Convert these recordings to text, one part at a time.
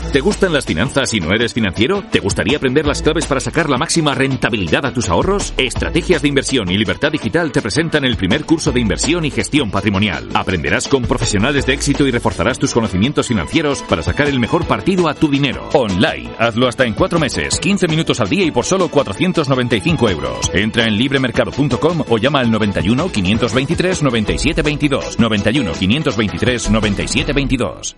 ¿Te gustan las finanzas y no eres financiero? ¿Te gustaría aprender las claves para sacar la máxima rentabilidad a tus ahorros? Estrategias de Inversión y Libertad Digital te presentan el primer curso de inversión y gestión patrimonial. Aprenderás con profesionales de éxito y reforzarás tus conocimientos financieros para sacar el mejor partido a tu dinero. Online. Hazlo hasta en 4 meses, 15 minutos al día y por solo 495 euros. Entra en libremercado.com o llama al 91 523 97 22. 91 523 97 22.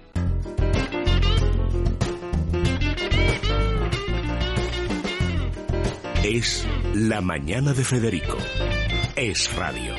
Es La Mañana de Federico. Es radio.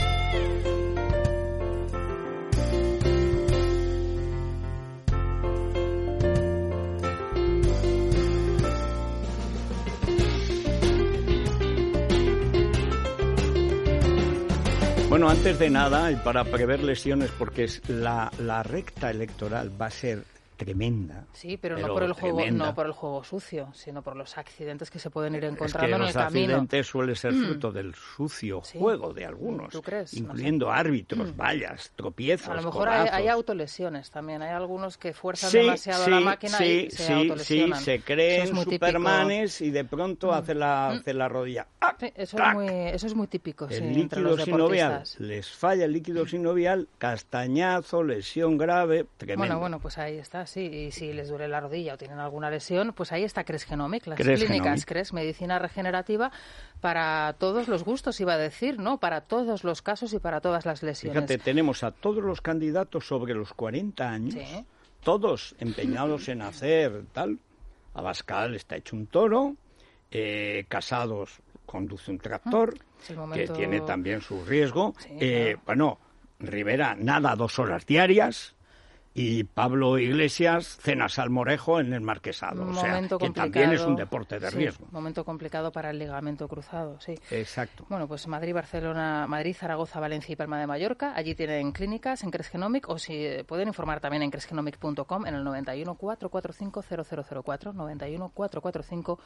Bueno, antes de nada, y para prever lesiones, porque la recta electoral va a ser tremenda. Sí, pero no por el juego, no por el juego sucio, sino por los accidentes que se pueden ir encontrando en el camino. Los accidentes suelen ser fruto del sucio juego de algunos, ¿tú crees? Incluyendo árbitros, vallas, tropiezos. A lo mejor hay autolesiones también. Hay algunos que fuerzan demasiado la máquina y se autolesionan. Sí, se creen supermanes y de pronto hace la rodilla. Sí, eso es muy típico. El líquido sinovial, les falla el líquido sinovial, castañazo, lesión grave, tremendo. Bueno, pues ahí está. Sí, y si les duele la rodilla o tienen alguna lesión, pues ahí está CRES Genomic, las clínicas CRES, medicina regenerativa para todos los gustos, iba a decir, ¿no? Para todos los casos y para todas las lesiones. Fíjate, tenemos a todos los candidatos sobre los 40 años, todos empeñados en hacer tal. Abascal está hecho un toro, Casados conduce un tractor, que tiene también su riesgo. Bueno, Rivera nada 2 horas diarias. Y Pablo Iglesias cena salmorejo en el Marquesado, o sea, que también es un deporte de riesgo. Momento complicado para el ligamento cruzado, sí. Exacto. Bueno, pues Madrid, Barcelona, Madrid, Zaragoza, Valencia y Palma de Mallorca, allí tienen clínicas en CRES Genomic, o si pueden informar también en cresgenomic.com en el 91 445 0004, 91 445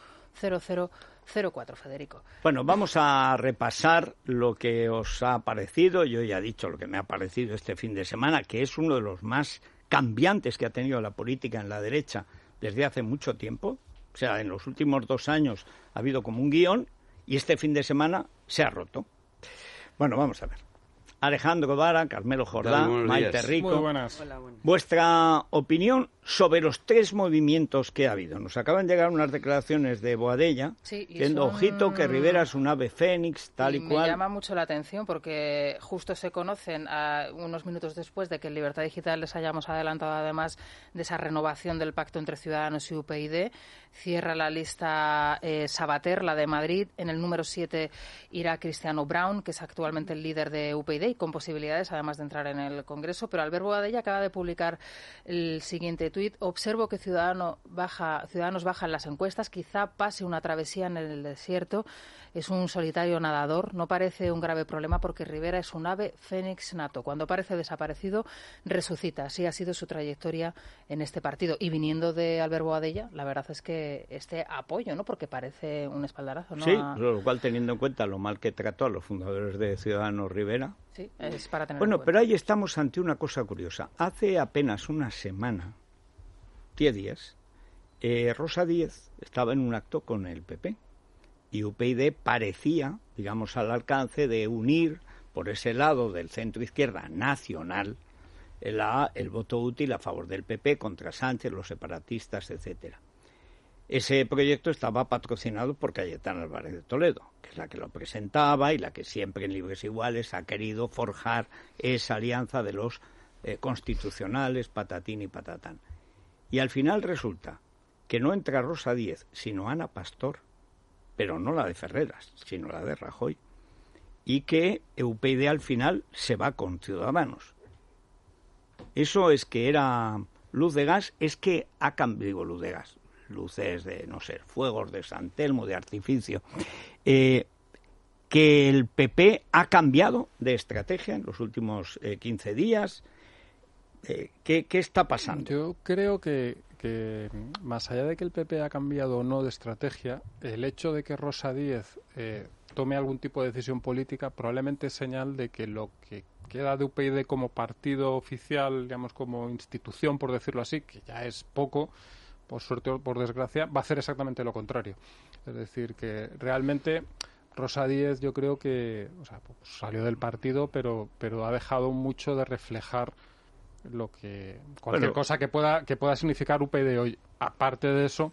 0004, Federico. Bueno, vamos a repasar lo que os ha parecido. Yo ya he dicho lo que me ha parecido este fin de semana, que es uno de los más cambiantes que ha tenido la política en la derecha desde hace mucho tiempo. O sea, en los últimos 2 años ha habido como un guión y este fin de semana se ha roto. Bueno, vamos a ver. Alejandro Vara, Carmelo Jordán, Maite Rico. Muy buenas. Hola, buenas. Vuestra opinión sobre los 3 movimientos que ha habido. Nos acaban de llegar unas declaraciones de Boadella, diciendo, ojito, que Rivera es un ave fénix, tal y cual. Me llama mucho la atención porque justo se conocen unos minutos después de que en Libertad Digital les hayamos adelantado además de esa renovación del pacto entre Ciudadanos y UPyD. Cierra la lista Sabater, la de Madrid. En el número 7 irá Cristiano Brown, que es actualmente el líder de UPyD y con posibilidades además de entrar en el Congreso. Pero Albert Boadella acaba de publicar el siguiente tuit: observo que Ciudadanos baja en las encuestas, quizá pase una travesía en el desierto, es un solitario nadador, no parece un grave problema porque Rivera es un ave fénix nato, cuando parece desaparecido resucita, así ha sido su trayectoria en este partido. Y viniendo de Albert Boadella, la verdad es que este apoyo, ¿no? Porque parece un espaldarazo, ¿no? Sí, lo cual teniendo en cuenta lo mal que trató a los fundadores de Ciudadanos Rivera. Sí, es para tener Bueno, en cuenta. pero ahí estamos ante una cosa curiosa. Hace apenas una semana, 10 días, Rosa Díez estaba en un acto con el PP y UPyD parecía, digamos, al alcance de unir por ese lado del centro-izquierda nacional el voto útil a favor del PP contra Sánchez, los separatistas, etcétera. Ese proyecto estaba patrocinado por Cayetana Álvarez de Toledo, que es la que lo presentaba y la que siempre en Libres Iguales ha querido forjar esa alianza de los constitucionales, patatín y patatán. Y al final resulta que no entra Rosa Díez, sino Ana Pastor, pero no la de Ferreras, sino la de Rajoy, y que UPyD al final se va con Ciudadanos. Eso es que era luz de gas, es que ha cambiado, digo luz de gas, luces de, no sé, fuegos de San Telmo, de artificio, que el PP ha cambiado de estrategia en los últimos 15 días. ¿Qué está pasando? Yo creo que más allá de que el PP ha cambiado o no de estrategia, el hecho de que Rosa Díez tome algún tipo de decisión política probablemente es señal de que lo que queda de UPyD como partido oficial, digamos como institución, por decirlo así, que ya es poco, por suerte o por desgracia, va a hacer exactamente lo contrario. Es decir, que realmente Rosa Díez yo creo que pues salió del partido, pero ha dejado mucho de reflejar lo que cualquier cosa que pueda significar UPyD hoy. Aparte de eso,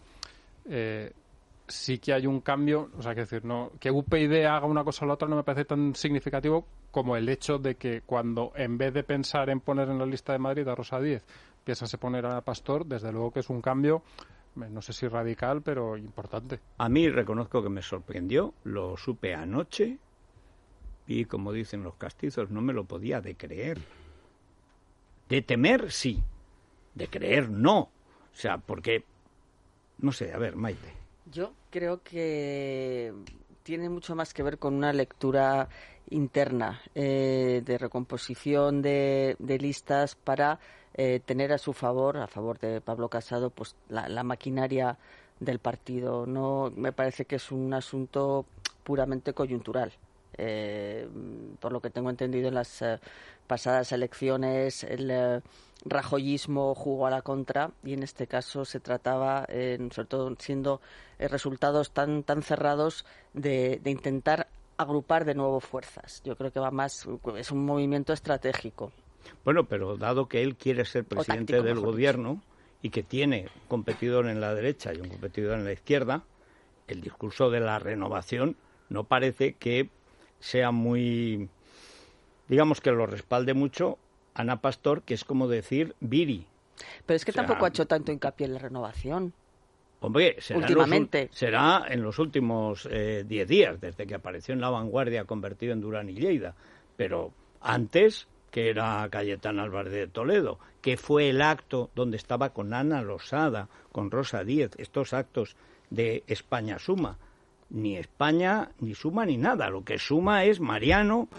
sí que hay un cambio, o sea, que decir, no que UPyD haga una cosa o la otra no me parece tan significativo como el hecho de que cuando en vez de pensar en poner en la lista de Madrid a Rosa Díez, piensas en poner a Ana Pastor, desde luego que es un cambio, no sé si radical, pero importante. A mí reconozco que me sorprendió, lo supe anoche y, como dicen los castizos, no me lo podía de creer. De temer, sí. De creer, no. O sea, porque, no sé, a ver, Maite. Yo creo que tiene mucho más que ver con una lectura interna de recomposición de listas para tener a favor de Pablo Casado, pues la maquinaria del partido. No me parece que es un asunto puramente coyuntural. Por lo que tengo entendido, en las pasadas elecciones el rajoyismo jugó a la contra y en este caso se trataba, sobre todo siendo resultados tan cerrados, de intentar agrupar de nuevo fuerzas. Yo creo que va más, es un movimiento estratégico. Bueno, pero dado que él quiere ser presidente táctico, del gobierno y que tiene un competidor en la derecha y un competidor en la izquierda, el discurso de la renovación no parece que sea muy, digamos, que lo respalde mucho Ana Pastor, que es como decir Viri. Pero es que tampoco ha hecho tanto hincapié en la renovación. Hombre, últimamente. Será en los últimos 10 días, desde que apareció en La Vanguardia convertido en Durán y Lleida. Pero antes, que era Cayetana Álvarez de Toledo, que fue el acto donde estaba con Ana Losada, con Rosa Díez, estos actos de España Suma. Ni España, ni suma, ni nada. Lo que suma es Mariano,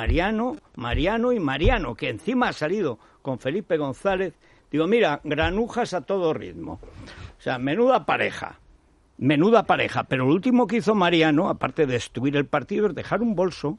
que encima ha salido con Felipe González. Digo, mira, granujas a todo ritmo. O sea, menuda pareja. Pero lo último que hizo Mariano, aparte de destruir el partido, es dejar un bolso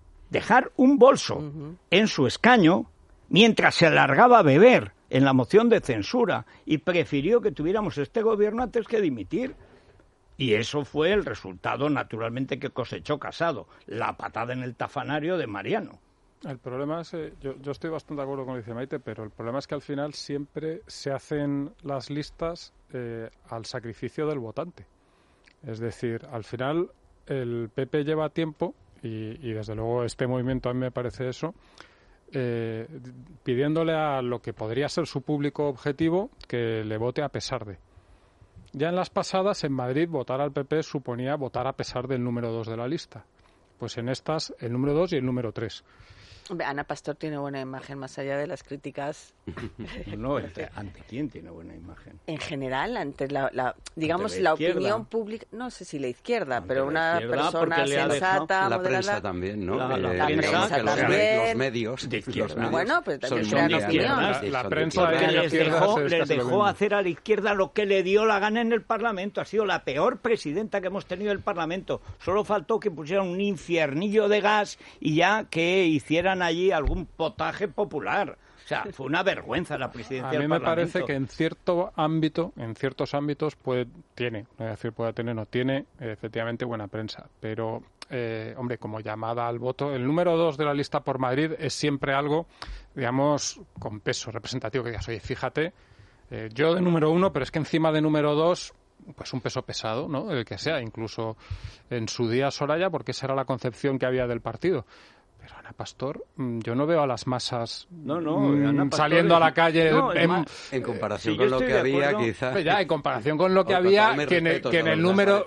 en su escaño mientras se largaba a beber en la moción de censura y prefirió que tuviéramos este gobierno antes que dimitir. Y eso fue el resultado, naturalmente, que cosechó Casado, la patada en el tafanario de Mariano. El problema es, yo estoy bastante de acuerdo con lo que dice Maite, pero el problema es que al final siempre se hacen las listas al sacrificio del votante. Es decir, al final el PP lleva tiempo, y desde luego este movimiento a mí me parece eso, pidiéndole a lo que podría ser su público objetivo que le vote a pesar de. Ya en las pasadas, en Madrid, votar al PP suponía votar a pesar del número 2 de la lista. Pues en estas, el número 2 y el número 3. Ana Pastor tiene buena imagen, más allá de las críticas. No, ¿ante quién tiene buena imagen? En general, ante la opinión pública, no sé si la izquierda, ante pero una persona sensata, la prensa también, ¿no? La prensa también. Los medios de izquierda. Bueno, pero también crean opinión. La prensa les dejó hacer a la izquierda lo que le dio la gana en el Parlamento. Ha sido la peor presidenta que hemos tenido en el Parlamento. Solo faltó que pusieran un infiernillo de gas y ya que hicieran allí algún potaje popular. O sea, fue una vergüenza la presidencia del Parlamento. A mí me parece que en ciertos ámbitos tiene efectivamente buena prensa, pero hombre, como llamada al voto, el número 2 de la lista por Madrid es siempre algo, digamos, con peso representativo, que digas, oye, fíjate, yo de número 1, pero es que encima de número 2, pues un peso pesado, ¿no? El que sea, incluso en su día Soraya, porque esa era la concepción que había del partido. Pero Ana Pastor, yo no veo a las masas saliendo a la calle en comparación con lo que había, quizás. Ya, en comparación con lo que había, que en el número,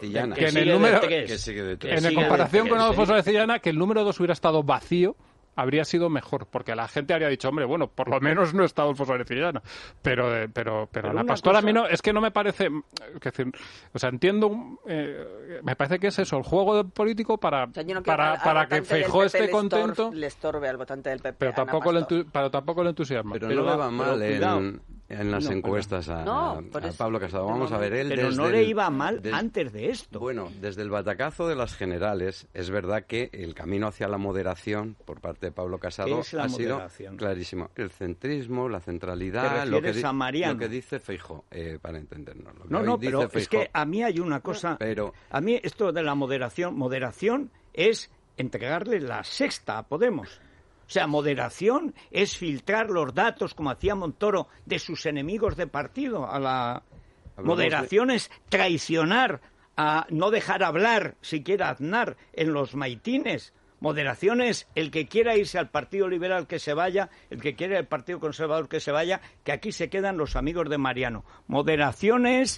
en comparación con Adolfo Suárez Cillana, que el número 2 hubiera estado vacío, habría sido mejor, porque la gente habría dicho, hombre, bueno, por lo menos no está Adolfo Suárez Cillana, pero Ana Pastor a mí no, es que no me parece, o sea, entiendo, me parece que es eso, el juego político para que Feijóo esté contento, le estorbe al votante del PP. Pero tampoco le entusiasma. Pero no le va mal en las encuestas a Pablo Casado. Vamos a ver, él pero no le iba mal antes de esto. Bueno, desde el batacazo de las generales, es verdad que el camino hacia la moderación por parte de Pablo Casado ha sido clarísimo. El centrismo, la centralidad, lo que dice Feijóo, para entendernos. Pero es que a mí hay una cosa... A mí esto de la moderación es entregarle la sexta a Podemos. O sea, moderación es filtrar los datos, como hacía Montoro, de sus enemigos de partido. Moderación es traicionar, a no dejar hablar siquiera a Aznar en los maitines. Moderación es el que quiera irse al Partido Liberal que se vaya, el que quiera al Partido Conservador que se vaya, que aquí se quedan los amigos de Mariano. Moderación es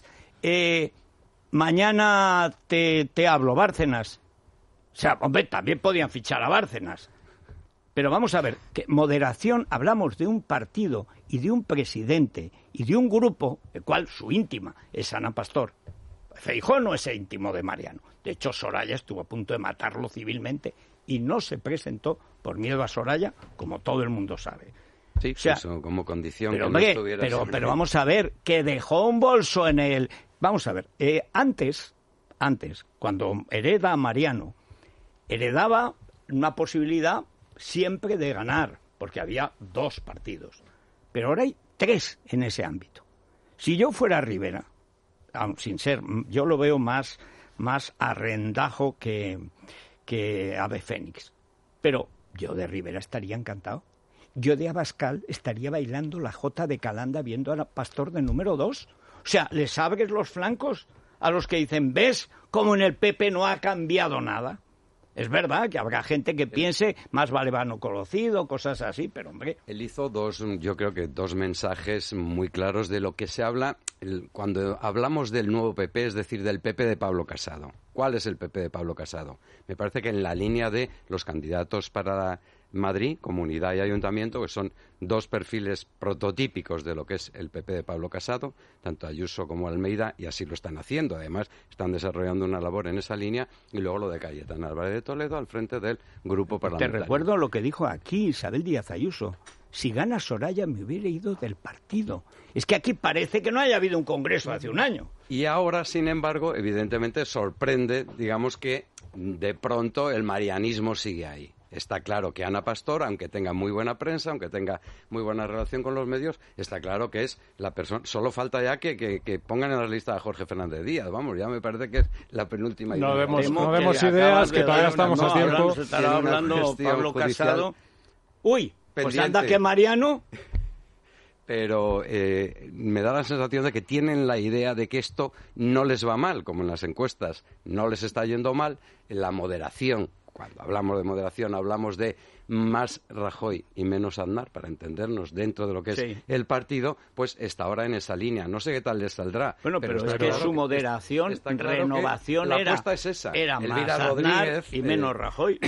mañana te hablo, Bárcenas. O sea, hombre, también podían fichar a Bárcenas. Pero vamos a ver, que moderación, hablamos de un partido y de un presidente y de un grupo, el cual su íntima es Ana Pastor. Feijóo no es íntimo de Mariano. De hecho, Soraya estuvo a punto de matarlo civilmente y no se presentó por miedo a Soraya, como todo el mundo sabe. Sí, o sea, eso como condición pero, que no estuviera... Pero vamos a ver, que dejó un bolso en el... Vamos a ver, antes, cuando hereda a Mariano, heredaba una posibilidad siempre de ganar, porque había 2 partidos. Pero ahora hay 3 en ese ámbito. Si yo fuera Rivera, sin ser, yo lo veo más arrendajo que Ave Fénix. Pero yo de Rivera estaría encantado. Yo de Abascal estaría bailando la jota de Calanda viendo a Pastor de número 2. O sea, les abres los flancos a los que dicen, ¿ves cómo en el PP no ha cambiado nada? Es verdad que habrá gente que piense más vale vano conocido, cosas así, pero hombre... Él hizo yo creo que dos mensajes muy claros de lo que se habla cuando hablamos del nuevo PP, es decir, del PP de Pablo Casado. ¿Cuál es el PP de Pablo Casado? Me parece que en la línea de los candidatos para Madrid, Comunidad y Ayuntamiento, que son 2 perfiles prototípicos de lo que es el PP de Pablo Casado, tanto Ayuso como Almeida, y así lo están haciendo. Además, están desarrollando una labor en esa línea, y luego lo de Cayetana Álvarez de Toledo al frente del grupo parlamentario. Te recuerdo lo que dijo aquí Isabel Díaz Ayuso. Si gana Soraya me hubiera ido del partido. Es que aquí parece que no haya habido un congreso hace un año. Y ahora, sin embargo, evidentemente sorprende, digamos que de pronto el marianismo sigue ahí. Está claro que Ana Pastor, aunque tenga muy buena prensa, aunque tenga muy buena relación con los medios, está claro que es la persona... Solo falta ya que pongan en la lista a Jorge Fernández Díaz. Vamos, ya me parece que es la penúltima idea. No demos ideas, que todavía estamos a tiempo. Se estará hablando Pablo Casado. Uy, pues anda que Mariano... Pero me da la sensación de que tienen la idea de que esto no les va mal, como en las encuestas no les está yendo mal, la moderación. Cuando hablamos de moderación, hablamos de más Rajoy y menos Aznar, para entendernos, dentro de lo que es el partido, pues está ahora en esa línea. No sé qué tal les saldrá. Bueno, pero es que su moderación, renovación la apuesta es esa. Era más Aznar y menos Rajoy.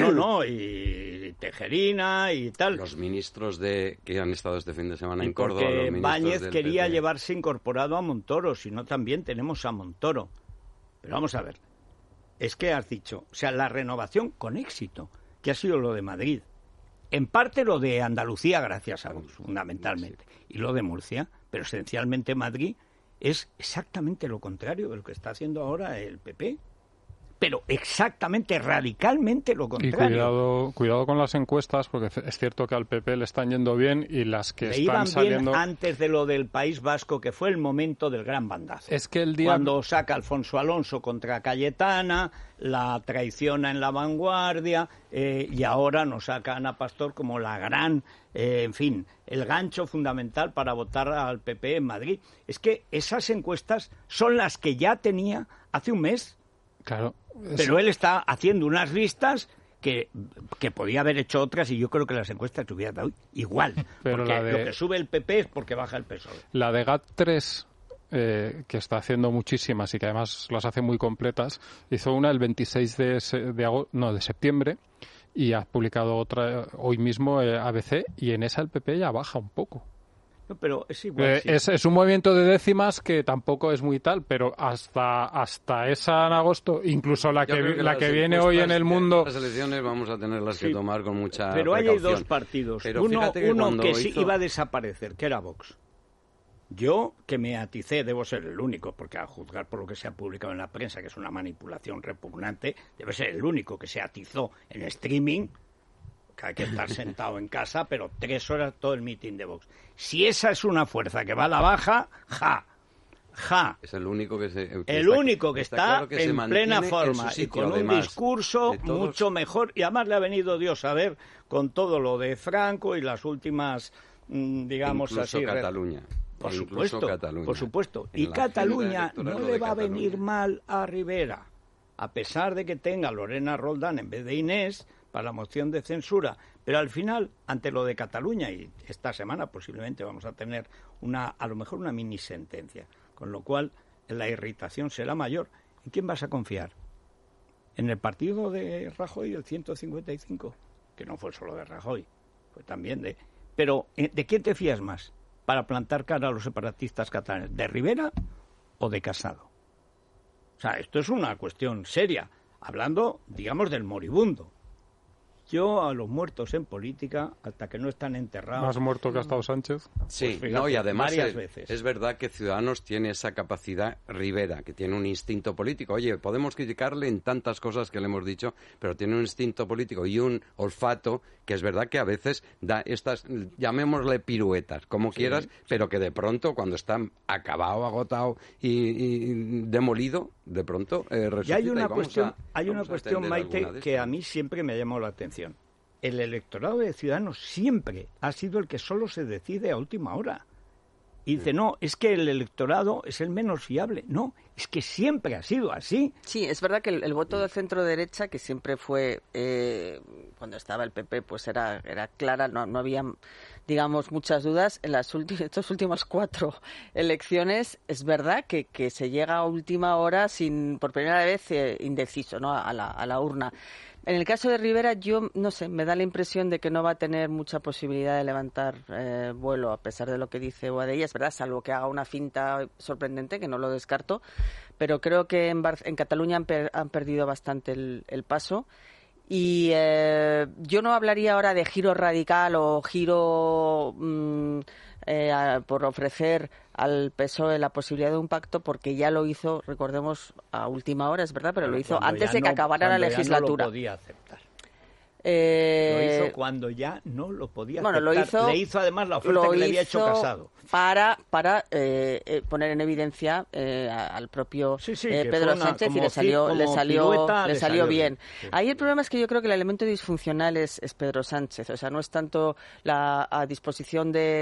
Y Tejerina y tal. Los ministros que han estado este fin de semana en Córdoba. Porque Báñez quería llevarse incorporado a Montoro, si no también tenemos a Montoro. Pero vamos a ver. Es que has dicho, o sea, la renovación con éxito, que ha sido lo de Madrid. En parte lo de Andalucía, gracias a Vox, fundamentalmente. Y lo de Murcia, pero esencialmente Madrid es exactamente lo contrario de lo que está haciendo ahora el PP. Pero exactamente, radicalmente lo contrario. Y cuidado con las encuestas, porque es cierto que al PP le están yendo bien y las que están saliendo... bien antes de lo del País Vasco, que fue el momento del gran bandazo. Es que el día... Cuando saca Alfonso Alonso contra Cayetana, la traiciona en La Vanguardia, y ahora nos saca Ana Pastor como la gran... en fin, el gancho fundamental para votar al PP en Madrid. Es que esas encuestas son las que ya tenía hace un mes. Claro. Pero él está haciendo unas listas que podía haber hecho otras y yo creo que las encuestas te hubieran dado igual. Pero porque lo que sube el PP es porque baja el PSOE. La de GAT3, que está haciendo muchísimas y que además las hace muy completas, hizo una el 26 de septiembre y ha publicado otra hoy mismo ABC y en esa el PP ya baja un poco. No, pero es igual. Sí. Es un movimiento de décimas que tampoco es muy tal, pero hasta esa en agosto, incluso la que viene hoy en El Mundo... Las elecciones vamos a tenerlas que tomar con mucha Pero precaución. Hay 2 partidos. Uno que sí iba a desaparecer, que era Vox. Yo, que me aticé, debo ser el único, porque a juzgar por lo que se ha publicado en la prensa, que es una manipulación repugnante, debe ser el único que se atizó en streaming, que hay que estar sentado en casa, pero 3 horas todo el meeting de Vox. Si esa es una fuerza que va a la baja, Es el único que está claro que en plena forma sitio, y con además, un discurso todos... mucho mejor. Y además le ha venido Dios a ver con todo lo de Franco y las últimas, digamos incluso así... Cataluña. Por supuesto. Y Cataluña no le va a venir mal a Rivera, a pesar de que tenga Lorena Roldán en vez de Inés para la moción de censura. Pero al final, ante lo de Cataluña, y esta semana posiblemente vamos a tener a lo mejor una mini sentencia, con lo cual la irritación será mayor. ¿En quién vas a confiar? ¿En el partido de Rajoy, el 155? Que no fue solo de Rajoy, fue también de... Pero, ¿de quién te fías más para plantar cara a los separatistas catalanes? ¿De Rivera o de Casado? O sea, esto es una cuestión seria, hablando, digamos, del moribundo. Yo a los muertos en política, hasta que no están enterrados... ¿Más muerto que ha estado Sánchez? Sí, pues fíjate, y además veces. Es verdad que Ciudadanos tiene esa capacidad, Rivera, que tiene un instinto político. Oye, podemos criticarle en tantas cosas que le hemos dicho, pero tiene un instinto político y un olfato que es verdad que a veces da estas, llamémosle piruetas, como quieras, pero que de pronto, cuando está acabado, agotado y demolido, de pronto resucita. Y hay una cuestión, Maite, que a mí siempre me ha llamado la atención. El electorado de Ciudadanos siempre ha sido el que solo se decide a última hora. Y dice, no, es que el electorado es el menos fiable. No, es que siempre ha sido así. Sí, es verdad que el voto de centro-derecha, que siempre fue, cuando estaba el PP, pues era clara, no había, digamos, muchas dudas. En estas últimas 4 elecciones, es verdad que se llega a última hora por primera vez indeciso, ¿no?, a la urna. En el caso de Rivera, yo no sé, me da la impresión de que no va a tener mucha posibilidad de levantar vuelo, a pesar de lo que dice Boadella, es verdad, salvo que haga una finta sorprendente, que no lo descarto, pero creo que en Cataluña han perdido bastante el paso. Y yo no hablaría ahora de giro radical o giro por ofrecer al PSOE la posibilidad de un pacto, porque ya lo hizo, recordemos, a última hora, es verdad, pero lo hizo antes de que acabara la legislatura. No lo podía aceptar. Lo hizo cuando ya no lo podía aceptar. Le hizo además la oferta que le había hecho Casado. Para poner en evidencia al propio Pedro Sánchez, y le salió bien. Sí. Ahí el problema es que yo creo que el elemento disfuncional es Pedro Sánchez. O sea, no es tanto la disposición de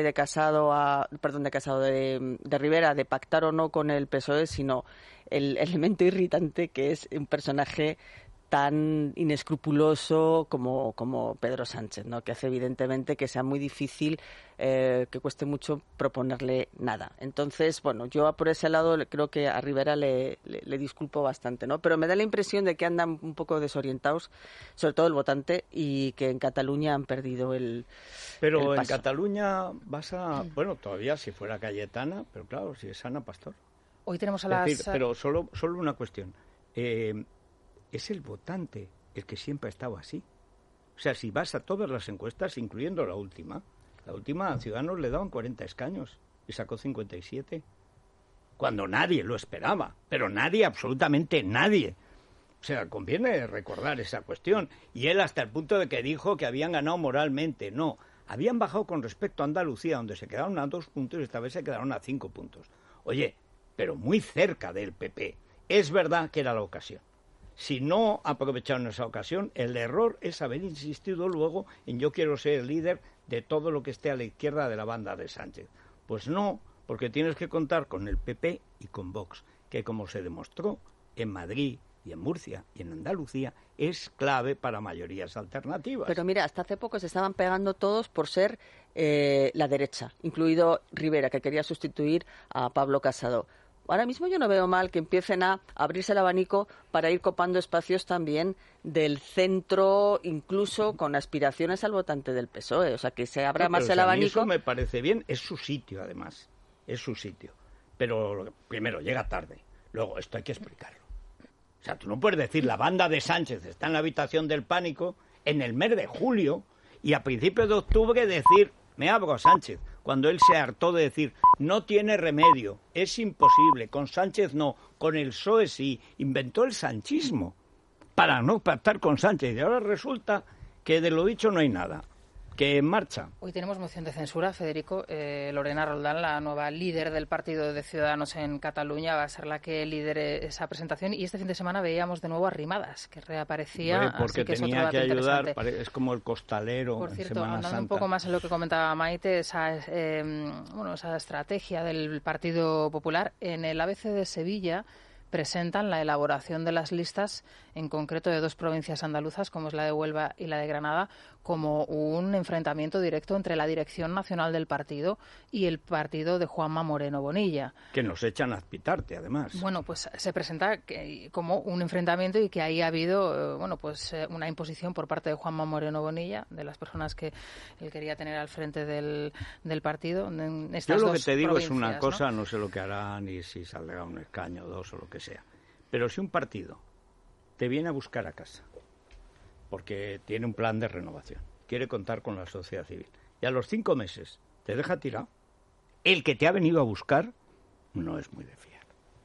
Rivera de pactar o no con el PSOE, sino el elemento irritante que es un personaje tan inescrupuloso como Pedro Sánchez, ¿no?, que hace evidentemente que sea muy difícil, que cueste mucho proponerle nada. Entonces, bueno, yo por ese lado creo que a Rivera le disculpo bastante, ¿no? Pero me da la impresión de que andan un poco desorientados, sobre todo el votante, y que en Cataluña han perdido el paso. En Cataluña bueno, todavía si fuera Cayetana, pero claro, si es Ana Pastor. Hoy tenemos pero solo una cuestión. Es el votante el que siempre ha estado así. O sea, si vas a todas las encuestas, incluyendo la última a Ciudadanos le daban 40 escaños y sacó 57. Cuando nadie lo esperaba, pero nadie, absolutamente nadie. O sea, conviene recordar esa cuestión. Y él hasta el punto de que dijo que habían ganado moralmente. No, habían bajado con respecto a Andalucía, donde se quedaron a 2 puntos y esta vez se quedaron a 5 puntos. Oye, pero muy cerca del PP. Es verdad que era la ocasión. Si no aprovecharon esa ocasión, el error es haber insistido luego en yo quiero ser el líder de todo lo que esté a la izquierda de la banda de Sánchez. Pues no, porque tienes que contar con el PP y con Vox, que como se demostró en Madrid y en Murcia y en Andalucía, es clave para mayorías alternativas. Pero mira, hasta hace poco se estaban pegando todos por ser la derecha, incluido Rivera, que quería sustituir a Pablo Casado. Ahora mismo yo no veo mal que empiecen a abrirse el abanico para ir copando espacios también del centro, incluso con aspiraciones al votante del PSOE. O sea, que se abra más el abanico. Eso me parece bien. Es su sitio, además. Es su sitio. Pero primero, llega tarde. Luego, esto hay que explicarlo. O sea, tú no puedes decir la banda de Sánchez está en la habitación del pánico en el mes de julio y a principios de octubre decir me abro a Sánchez. cuando él se hartó de decir, no tiene remedio, es imposible, con Sánchez no, con el PSOE sí, inventó el sanchismo para no pactar con Sánchez, y ahora resulta que de lo dicho no hay nada. Que en marcha. Hoy tenemos moción de censura, Federico. Lorena Roldán, la nueva líder del partido de Ciudadanos en Cataluña, va a ser la que lidere esa presentación. Y este fin de semana veíamos de nuevo a Arrimadas, que reaparecía. Bueno, porque así que tenía que ayudar, es como el costalero. Por cierto, en Semana andando Santa. un poco más en lo que comentaba Maite, esa estrategia del Partido Popular. En el ABC de Sevilla presentan la elaboración de las listas, en concreto de 2 provincias andaluzas, como es la de Huelva y la de Granada, como un enfrentamiento directo entre la dirección nacional del partido y el partido de Juanma Moreno Bonilla. Que nos echan a Azpitarte, además. Bueno, pues se presenta como un enfrentamiento y que ahí ha habido una imposición por parte de Juanma Moreno Bonilla, de las personas que él quería tener al frente del partido. En estas Yo lo dos que te digo es una provincias, cosa, ¿no? sé lo que hará, ni si saldrá un escaño o 2 o lo que sea. Pero si un partido te viene a buscar a casa porque tiene un plan de renovación, quiere contar con la sociedad civil, y a los 5 meses te deja tirado, el que te ha venido a buscar no es muy de fiar.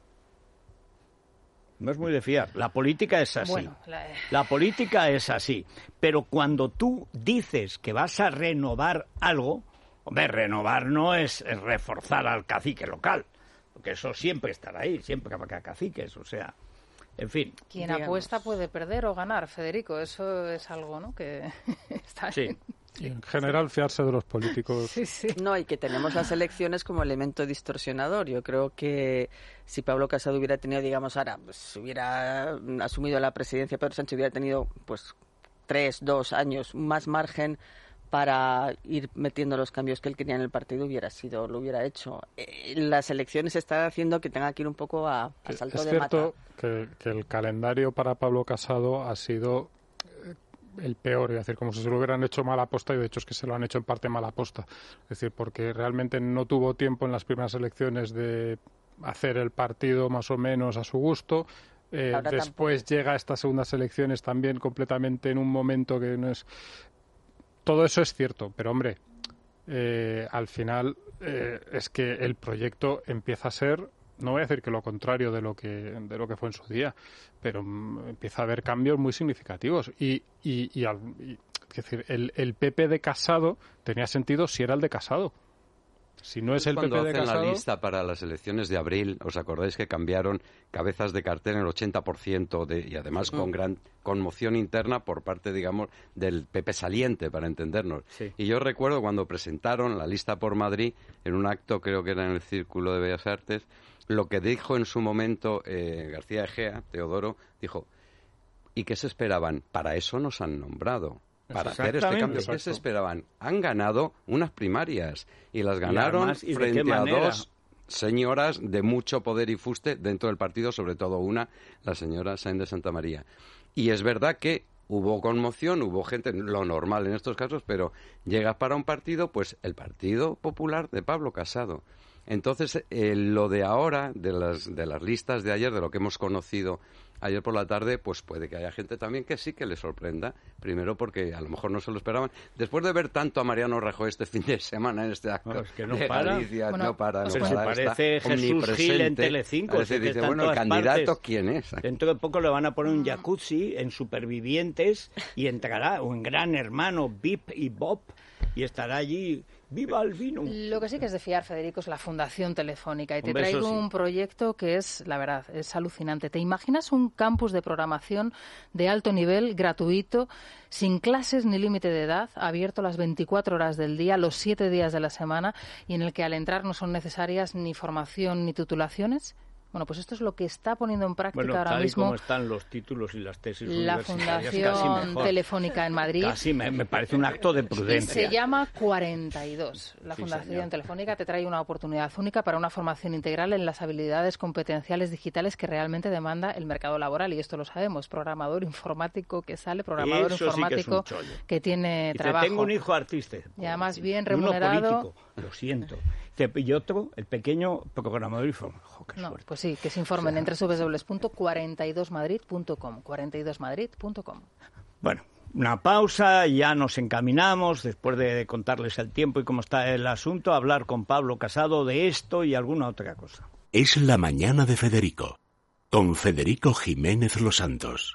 No es muy de fiar. La política es así. Bueno, La política es así. Pero cuando tú dices que vas a renovar algo, hombre, renovar no es reforzar al cacique local, porque eso siempre estará ahí, siempre habrá caciques, o sea, en fin. Quien digamos. apuesta puede perder o ganar, Federico. Eso es algo, ¿no?, que está Sí. Y en general fiarse de los políticos. Sí. No, y que tenemos las elecciones como elemento distorsionador. Yo creo que si Pablo Casado hubiera tenido, digamos, ahora, pues hubiera asumido la presidencia, Pedro Sánchez hubiera tenido, pues, 2 años más margen para ir metiendo los cambios que él quería en el partido, lo hubiera hecho. Las elecciones están haciendo que tenga que ir un poco a salto de mata. Es cierto que el calendario para Pablo Casado ha sido el peor, es decir, como si se lo hubieran hecho mal aposta, y de hecho es que se lo han hecho en parte mal aposta. Es decir, porque realmente no tuvo tiempo en las primeras elecciones de hacer el partido más o menos a su gusto. Después llega a estas segundas elecciones también completamente en un momento que no es... Todo eso es cierto, pero hombre, al final es que el proyecto empieza a ser, no voy a decir que lo contrario de lo que fue en su día, pero empieza a haber cambios muy significativos es decir, el PP de Casado tenía sentido si era el de Casado. Si no es el PP de Cuando hacen Casado... la lista para las elecciones de abril, ¿os acordáis que cambiaron cabezas de cartel en el 80% y además con gran conmoción interna por parte, digamos, del PP saliente, para entendernos? Sí. Y yo recuerdo cuando presentaron la lista por Madrid, en un acto, creo que era en el Círculo de Bellas Artes, lo que dijo en su momento García Egea, Teodoro, dijo, ¿y qué se esperaban? Para eso nos han nombrado. Para hacer este cambio, ¿qué se esperaban? Han ganado unas primarias y las ganaron además, frente a 2 señoras de mucho poder y fuste dentro del partido, sobre todo una, la señora Sáenz de Santa María. Y es verdad que hubo conmoción, hubo gente, lo normal en estos casos, pero llegas para un partido, pues el Partido Popular de Pablo Casado. Entonces, lo de ahora, de las listas de ayer, de lo que hemos conocido ayer por la tarde, pues puede que haya gente también que sí que le sorprenda. Primero porque a lo mejor no se lo esperaban. Después de ver tanto a Mariano Rajoy este fin de semana en este acto es que no de para. Galicia, Bueno, no para. Pero se parece Jesús Gil en Telecinco. Parece, dice, bueno, el candidato, ¿quién es? Dentro de poco le van a poner un jacuzzi en Supervivientes y entrará un Gran Hermano, Bip y Bob, y estará allí... ¡Viva el vino! Lo que sí que es de fiar, Federico, es la Fundación Telefónica. Y te Hombre, traigo eso sí. un proyecto que es, la verdad, es alucinante. ¿Te imaginas un campus de programación de alto nivel, gratuito, sin clases ni límite de edad, abierto las 24 horas del día, los 7 días de la semana, y en el que al entrar no son necesarias ni formación ni titulaciones? Bueno, pues esto es lo que está poniendo en práctica ahora tal y mismo como están los títulos y las tesis la universitarias, casi Fundación mejor. Telefónica en Madrid. Casi me parece un acto de Y prudencia. se llama 42. La Sí, Fundación señor. Telefónica te trae una oportunidad única para una formación integral en las habilidades competenciales digitales que realmente demanda el mercado laboral. Y esto lo sabemos. Programador informático que sale, programador Eso sí que es un informático chollo. que tiene Dice, trabajo. tengo un hijo artista. Y además bien Y uno remunerado. político, lo siento. Dice, y otro, el pequeño programador informático. ¡Jo, qué No, suerte! pues sí, que se informen en www.42madrid.com. 42madrid.com. Bueno, Una pausa, ya nos encaminamos, después de contarles el tiempo y cómo está el asunto, a hablar con Pablo Casado de esto y alguna otra cosa. Es la mañana de Federico, con Federico Jiménez Los Santos.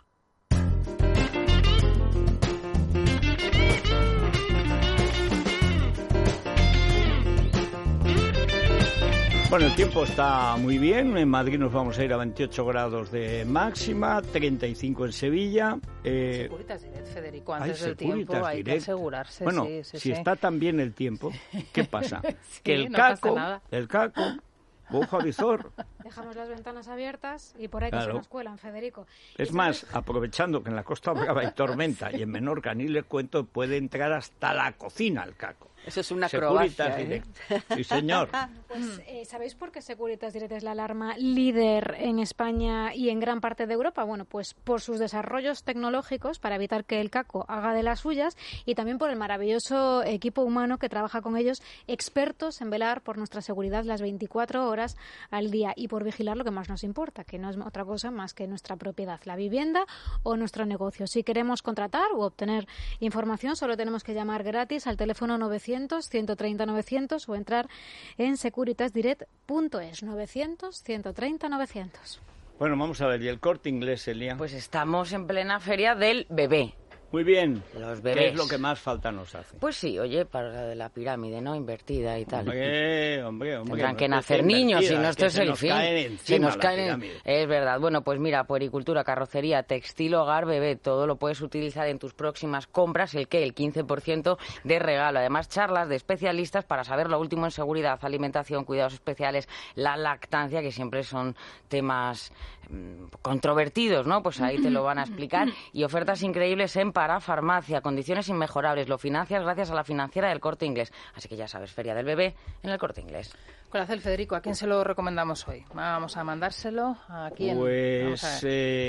Bueno, el tiempo está muy bien. En Madrid nos vamos a ir a 28 grados de máxima, 35 en Sevilla. Securitas Direct, Federico, antes del tiempo hay que asegurarse. Bueno, si está tan bien el tiempo, ¿qué pasa? Sí, Que el no caco, pasa nada. Bojo Avizor. Dejamos las ventanas abiertas y por ahí que se nos cuelan, Federico. Es más, aprovechando que en la Costa Brava hay tormenta y en Menorca ni le cuento, puede entrar hasta la cocina el caco. Eso es una Securitas acrobacia, Direct. Sí, señor. Pues, ¿sabéis por qué Securitas Direct es la alarma líder en España y en gran parte de Europa? Bueno, pues por sus desarrollos tecnológicos para evitar que el caco haga de las suyas y también por el maravilloso equipo humano que trabaja con ellos, expertos en velar por nuestra seguridad las 24 horas al día y por vigilar lo que más nos importa, que no es otra cosa más que nuestra propiedad, la vivienda o nuestro negocio. Si queremos contratar u obtener información, solo tenemos que llamar gratis al teléfono 900-130-900 o entrar en securitasdirect.es. 900-130-900. Bueno, vamos a ver, ¿y el Corte Inglés, Elia? Pues estamos en plena feria del bebé. Muy bien. Los ¿Qué bebés. es lo que más falta nos hace? Pues sí, oye, para la de la pirámide, ¿no? Invertida y tal. Hombre. Tendrán que no nacer esté niños, si invertida, no esto que es el fin. Se nos caen Se encima nos la caen pirámide. Es verdad. Bueno, pues mira, puericultura, carrocería, textil, hogar, bebé, todo lo puedes utilizar en tus próximas compras. El 15% de regalo. Además, charlas de especialistas para saber lo último en seguridad, alimentación, cuidados especiales, la lactancia, que siempre son temas controvertidos, ¿no? Pues ahí te lo van a explicar. Y ofertas increíbles en parafarmacia, condiciones inmejorables. Lo financias gracias a la financiera del Corte Inglés. Así que ya sabes, Feria del Bebé en el Corte Inglés. Colacel, Federico, ¿a quién se lo recomendamos hoy? Vamos a mandárselo a quién. Pues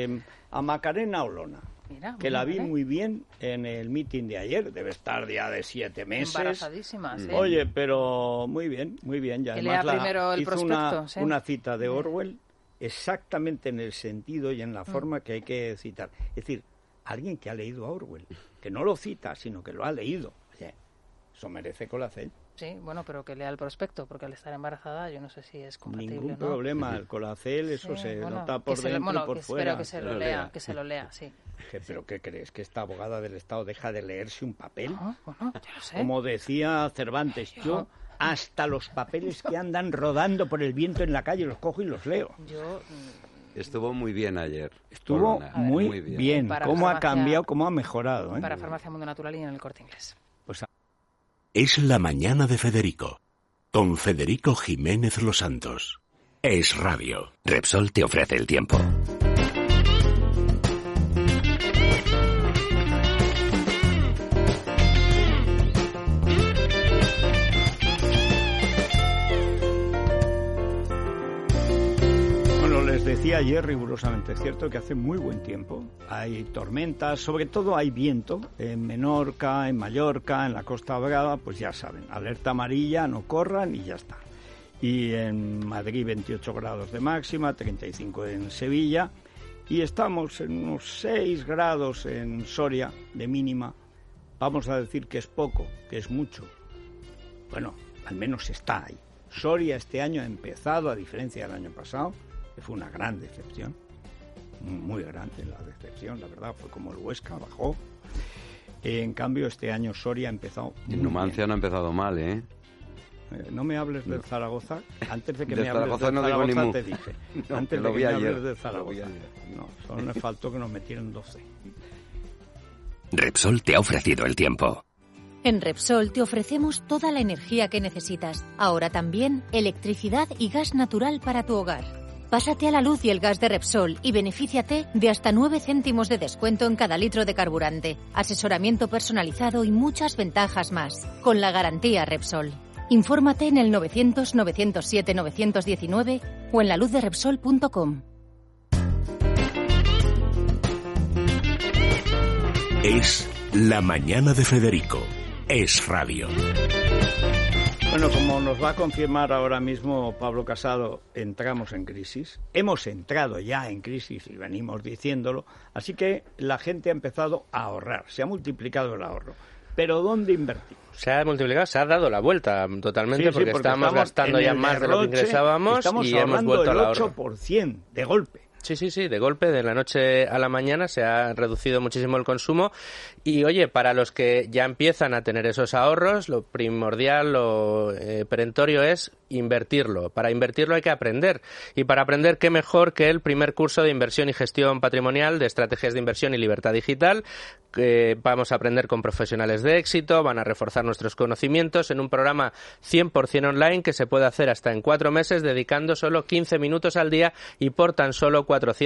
a Macarena Olona. Mira, que la vi muy bien en el meeting de ayer. Debe estar ya de 7 meses. Embarazadísima, sí. Oye, pero muy bien. Ya que lea primero el hizo prospecto. una cita de Orwell exactamente en el sentido y en la forma que hay que citar. Es decir, alguien que ha leído a Orwell, que no lo cita, sino que lo ha leído. Oye, eso merece Colacel. Sí, bueno, pero que lea el prospecto, porque al estar embarazada yo no sé si es compatible. Ningún ¿no? problema, el Colacel, eso se nota por dentro y por fuera. Espero que se lo lea, sí. ¿Pero qué crees? ¿Que esta abogada del Estado deja de leerse un papel? Bueno, ya lo sé. Como decía Cervantes, yo hasta los papeles que andan rodando por el viento en la calle los cojo y los leo. Estuvo muy bien ayer. Estuvo Olona, muy bien. ¿Cómo ha cambiado, cómo ha mejorado? Para Farmacia Mundo Natural y en el Corte Inglés. Pues Es la mañana de Federico, con Federico Jiménez Los Santos. Es Radio. Repsol te ofrece el tiempo. Decía ayer, rigurosamente cierto, que hace muy buen tiempo. Hay tormentas, sobre todo hay viento. En Menorca, en Mallorca, en la Costa Brava, pues ya saben, alerta amarilla, no corran y ya está. Y en Madrid 28 grados de máxima, 35 en Sevilla. Y estamos en unos 6 grados en Soria de mínima. Vamos a decir que es poco, que es mucho. Bueno, al menos está ahí. Soria este año ha empezado, a diferencia del año pasado, que fue una gran decepción, muy grande la decepción, la verdad, fue como el Huesca, bajó. En cambio, este año Soria ha empezado en Numancia no ha empezado mal, ¿eh? No me hables del Zaragoza, antes de que de me hables Zaragoza del no Zaragoza digo ni te dije, no, antes lo de que vi me ayer. hables del Zaragoza. No, solo me faltó que nos metieran 12. Repsol te ha ofrecido el tiempo. En Repsol te ofrecemos toda la energía que necesitas, ahora también electricidad y gas natural para tu hogar. Pásate a la luz y el gas de Repsol y benefíciate de hasta 9 céntimos de descuento en cada litro de carburante, asesoramiento personalizado y muchas ventajas más, con la garantía Repsol. Infórmate en el 900-907-919 o en laluzderepsol.com. Es la mañana de Federico. Es Radio. Bueno, como nos va a confirmar ahora mismo Pablo Casado, entramos en crisis. Hemos entrado ya en crisis y venimos diciéndolo. Así que la gente ha empezado a ahorrar. Se ha multiplicado el ahorro. Pero ¿dónde invertimos? Se ha multiplicado, se ha dado la vuelta totalmente, porque estamos gastando ya más de lo que ingresábamos y hemos vuelto al ahorro. Estamos ahorrando el 8% de golpe. Sí, de golpe, de la noche a la mañana se ha reducido muchísimo el consumo y, oye, para los que ya empiezan a tener esos ahorros, lo primordial, lo perentorio es invertirlo. Para invertirlo hay que aprender y para aprender qué mejor que el primer curso de inversión y gestión patrimonial de estrategias de inversión y libertad digital. Vamos a aprender con profesionales de éxito, van a reforzar nuestros conocimientos en un programa 100% online que se puede hacer hasta en 4 meses dedicando solo 15 minutos al día y por tan solo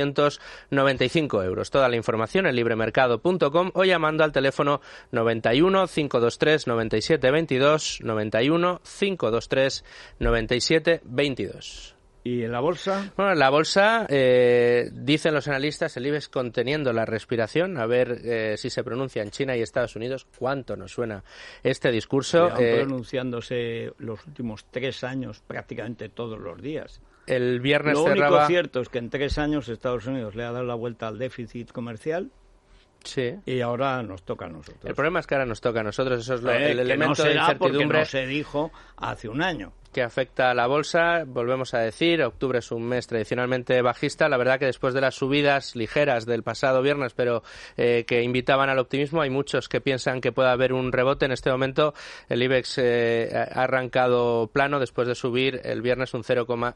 495 euros. Toda la información en libremercado.com o llamando al teléfono 91 523 97 22 91 523 97 22. ¿Y en la bolsa? Bueno, en la bolsa, dicen los analistas, el IBEX conteniendo la respiración, a ver si se pronuncia en China y Estados Unidos. ¿Cuánto nos suena este discurso? Pronunciándose los últimos 3 años prácticamente todos los días. El viernes Lo cerraba... único cierto es que en 3 años Estados Unidos le ha dado la vuelta al déficit comercial. Sí. Y ahora nos toca a nosotros. El problema es que ahora nos toca a nosotros, eso es el elemento de incertidumbre. No se dijo hace un año. Que afecta a la bolsa, volvemos a decir, octubre es un mes tradicionalmente bajista, la verdad que después de las subidas ligeras del pasado viernes, pero que invitaban al optimismo, hay muchos que piensan que puede haber un rebote. En este momento el IBEX ha arrancado plano después de subir el viernes un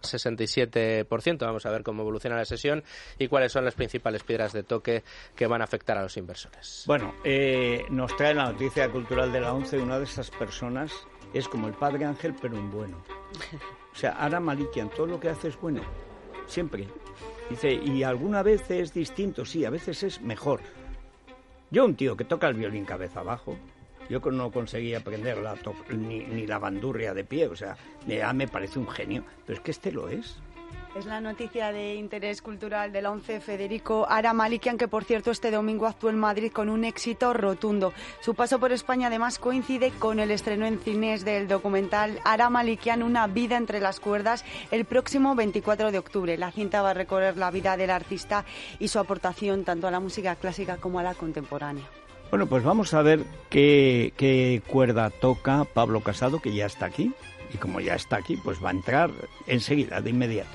0,67%. Vamos a ver cómo evoluciona la sesión y cuáles son las principales piedras de toque que van a afectar a los inversores. Bueno, nos trae la noticia cultural de la ONCE, una de esas personas es como el Padre Ángel, pero un bueno. O sea, Ara Malikian, todo lo que hace es bueno, siempre. Dice, y alguna vez es distinto, sí, a veces es mejor. Yo, un tío que toca el violín cabeza abajo, yo no conseguí aprender ni la bandurria de pie, o sea, ya me parece un genio, pero es que este lo es. Es la noticia de interés cultural de la ONCE, Federico Ara Malikian, que por cierto este domingo actuó en Madrid con un éxito rotundo. Su paso por España además coincide con el estreno en cines del documental Ara Malikian, una vida entre las cuerdas, el próximo 24 de octubre. La cinta va a recorrer la vida del artista y su aportación tanto a la música clásica como a la contemporánea. Bueno, pues vamos a ver qué cuerda toca Pablo Casado, que ya está aquí. Y como ya está aquí, pues va a entrar enseguida, de inmediato.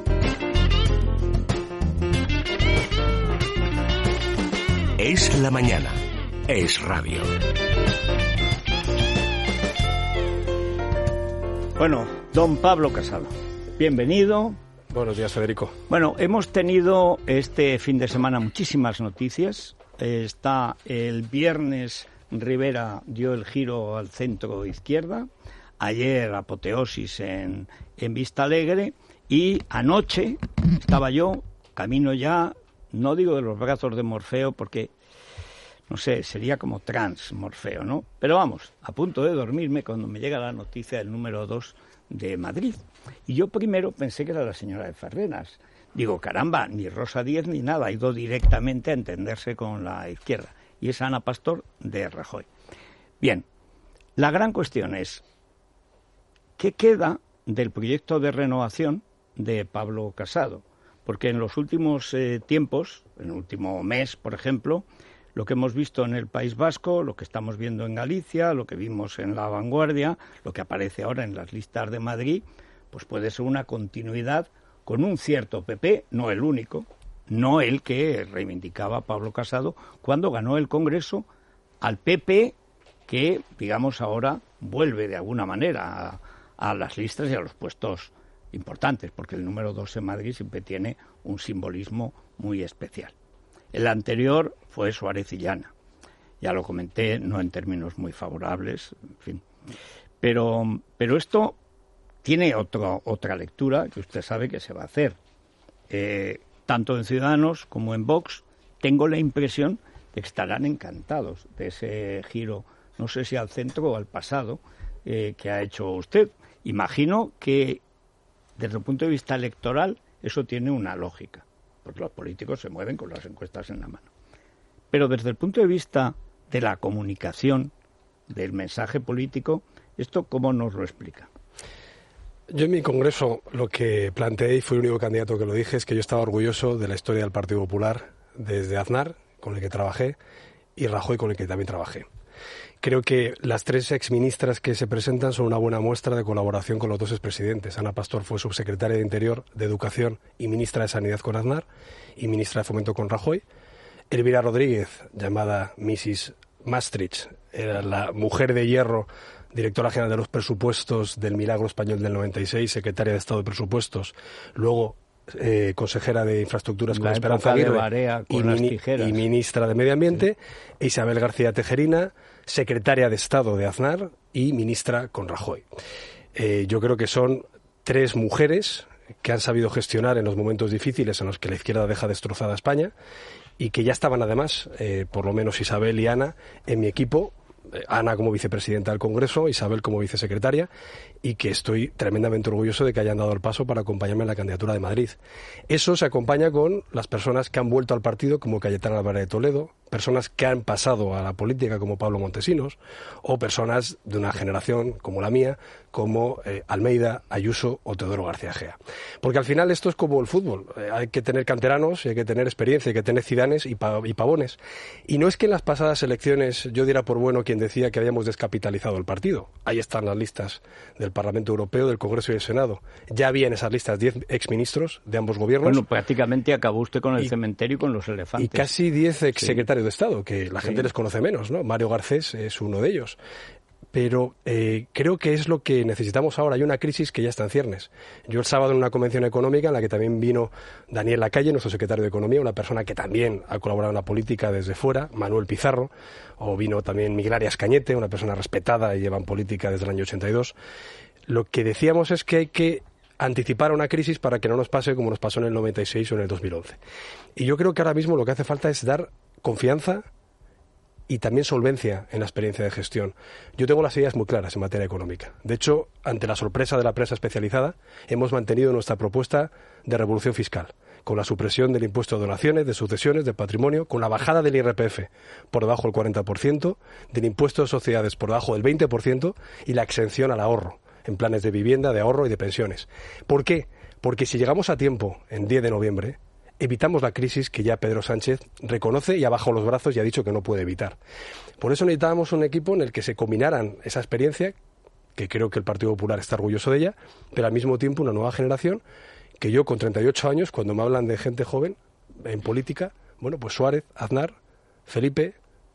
Es la mañana. Es radio. Bueno, don Pablo Casado, bienvenido. Buenos días, Federico. Bueno, hemos tenido este fin de semana muchísimas noticias. Está el viernes, Rivera dio el giro al centro izquierda. Ayer apoteosis en Vistalegre y anoche estaba yo camino ya, no digo de los brazos de Morfeo porque, no sé, sería como trans Morfeo, ¿no? Pero vamos, a punto de dormirme cuando me llega la noticia del número 2 de Madrid. Y yo primero pensé que era la señora de Ferreras. Digo, caramba, ni Rosa Díez ni nada, ha ido directamente a entenderse con la izquierda. Y es Ana Pastor de Rajoy. Bien, la gran cuestión es, ¿qué queda del proyecto de renovación de Pablo Casado? Porque en los últimos tiempos, en el último mes, por ejemplo, lo que hemos visto en el País Vasco, lo que estamos viendo en Galicia, lo que vimos en La Vanguardia, lo que aparece ahora en las listas de Madrid, pues puede ser una continuidad con un cierto PP, no el único, no el que reivindicaba Pablo Casado cuando ganó el Congreso, al PP que, digamos, ahora vuelve de alguna manera a las listas y a los puestos importantes, porque el número 2 en Madrid siempre tiene un simbolismo muy especial. El anterior fue Suárez y Llana. Ya lo comenté, no en términos muy favorables, en fin. Pero esto tiene otra lectura que usted sabe que se va a hacer. Tanto en Ciudadanos como en Vox, tengo la impresión de que estarán encantados de ese giro, no sé si al centro o al pasado, que ha hecho usted. Imagino que desde el punto de vista electoral eso tiene una lógica, porque los políticos se mueven con las encuestas en la mano. Pero desde el punto de vista de la comunicación, del mensaje político, ¿Esto cómo nos lo explica? Yo en mi congreso lo que planteé, y fui el único candidato que lo dije, es que yo estaba orgulloso de la historia del Partido Popular, desde Aznar, con el que trabajé, y Rajoy, con el que también trabajé. Creo que las 3 exministras que se presentan son una buena muestra de colaboración con los 2 expresidentes. Ana Pastor fue subsecretaria de Interior, de Educación y ministra de Sanidad con Aznar, y ministra de Fomento con Rajoy. Elvira Rodríguez, llamada Mrs. Maastricht, era la mujer de hierro, directora general de los presupuestos del Milagro Español del 96, secretaria de Estado de Presupuestos, luego consejera de Infraestructuras con Esperanza Aguirre y ministra de Medio Ambiente, sí. Isabel García Tejerina, secretaria de Estado de Aznar y ministra con Rajoy. Yo creo que son 3 mujeres que han sabido gestionar en los momentos difíciles en los que la izquierda deja destrozada a España y que ya estaban además, por lo menos Isabel y Ana, en mi equipo. Ana como vicepresidenta del Congreso, Isabel como vicesecretaria, y que estoy tremendamente orgulloso de que hayan dado el paso para acompañarme en la candidatura de Madrid. Eso se acompaña con las personas que han vuelto al partido, como Cayetana Álvarez de Toledo, personas que han pasado a la política, como Pablo Montesinos, o personas de una generación como la mía, como Almeida, Ayuso o Teodoro García Gea. Porque al final esto es como el fútbol. Hay que tener canteranos, y hay que tener experiencia, hay que tener Zidanes y Pavones. Y no es que en las pasadas elecciones yo diera por bueno quien decía que habíamos descapitalizado el partido. Ahí están las listas del Parlamento Europeo, del Congreso y del Senado. Ya había en esas listas 10 exministros de ambos gobiernos. Bueno, prácticamente acabó usted con el cementerio y con los elefantes. Y casi 10 exsecretarios de Estado, que la gente les conoce menos, ¿no? Mario Garcés es uno de ellos. Pero creo que es lo que necesitamos ahora. Hay una crisis que ya está en ciernes. Yo el sábado en una convención económica en la que también vino Daniel Lacalle, nuestro secretario de Economía, una persona que también ha colaborado en la política desde fuera, Manuel Pizarro, o vino también Miguel Arias Cañete, una persona respetada y lleva en política desde el año 82. Lo que decíamos es que hay que anticipar una crisis para que no nos pase como nos pasó en el 96 o en el 2011. Y yo creo que ahora mismo lo que hace falta es dar confianza y también solvencia en la experiencia de gestión. Yo tengo las ideas muy claras en materia económica. De hecho, ante la sorpresa de la prensa especializada, hemos mantenido nuestra propuesta de revolución fiscal, con la supresión del impuesto de donaciones, de sucesiones, de patrimonio, con la bajada del IRPF por debajo del 40%, del impuesto de sociedades por debajo del 20% y la exención al ahorro en planes de vivienda, de ahorro y de pensiones. ¿Por qué? Porque si llegamos a tiempo, en 10 de noviembre, evitamos la crisis que ya Pedro Sánchez reconoce y ha bajado los brazos y ha dicho que no puede evitar. Por eso necesitábamos un equipo en el que se combinaran esa experiencia, que creo que el Partido Popular está orgulloso de ella, pero al mismo tiempo una nueva generación que yo con 38 años, cuando me hablan de gente joven en política, bueno, pues Suárez, Aznar, Felipe,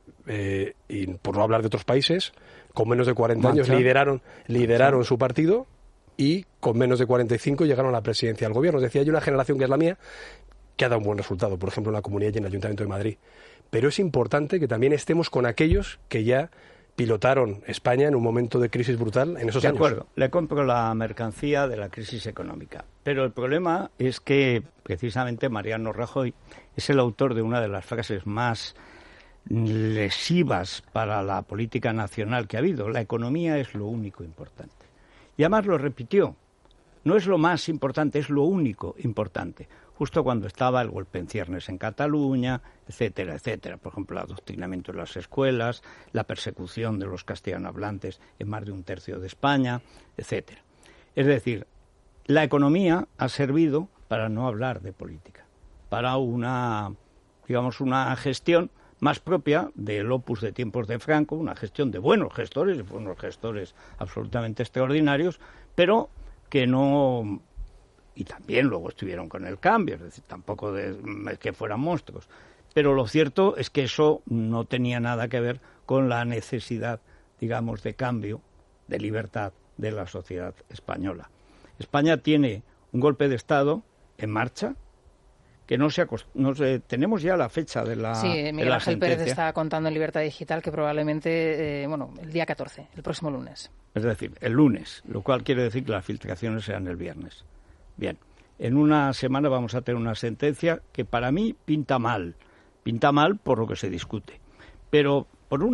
y por no hablar de otros países, con menos de 40 años lideraron su partido y con menos de 45 llegaron a la presidencia del gobierno. Es decir, hay una generación que es la mía que ha dado un buen resultado, por ejemplo en la Comunidad y en el Ayuntamiento de Madrid. Pero es importante que también estemos con aquellos que ya pilotaron España en un momento de crisis brutal en esos años. De acuerdo, le compro la mercancía de la crisis económica. Pero el problema es que precisamente Mariano Rajoy es el autor de una de las frases más lesivas para la política nacional que ha habido. La economía es lo único importante. Y además lo repitió. No es lo más importante, es lo único importante. Justo cuando estaba el golpe en ciernes en Cataluña, etcétera, etcétera. Por ejemplo, el adoctrinamiento en las escuelas, la persecución de los castellanohablantes en más de un tercio de España, etcétera. Es decir, la economía ha servido para no hablar de política, para una gestión más propia del opus de tiempos de Franco, una gestión de buenos gestores absolutamente extraordinarios, pero que no... Y también luego estuvieron con el cambio, es decir, tampoco es que fueran monstruos. Pero lo cierto es que eso no tenía nada que ver con la necesidad, digamos, de cambio, de libertad de la sociedad española. España tiene un golpe de Estado en marcha, que tenemos ya la fecha de la sentencia. Sí, Miguel Ángel Pérez está contando en Libertad Digital que probablemente, el día 14, el próximo lunes. Es decir, el lunes, lo cual quiere decir que las filtraciones serán el viernes. Bien, en una semana vamos a tener una sentencia que para mí pinta mal por lo que se discute. Pero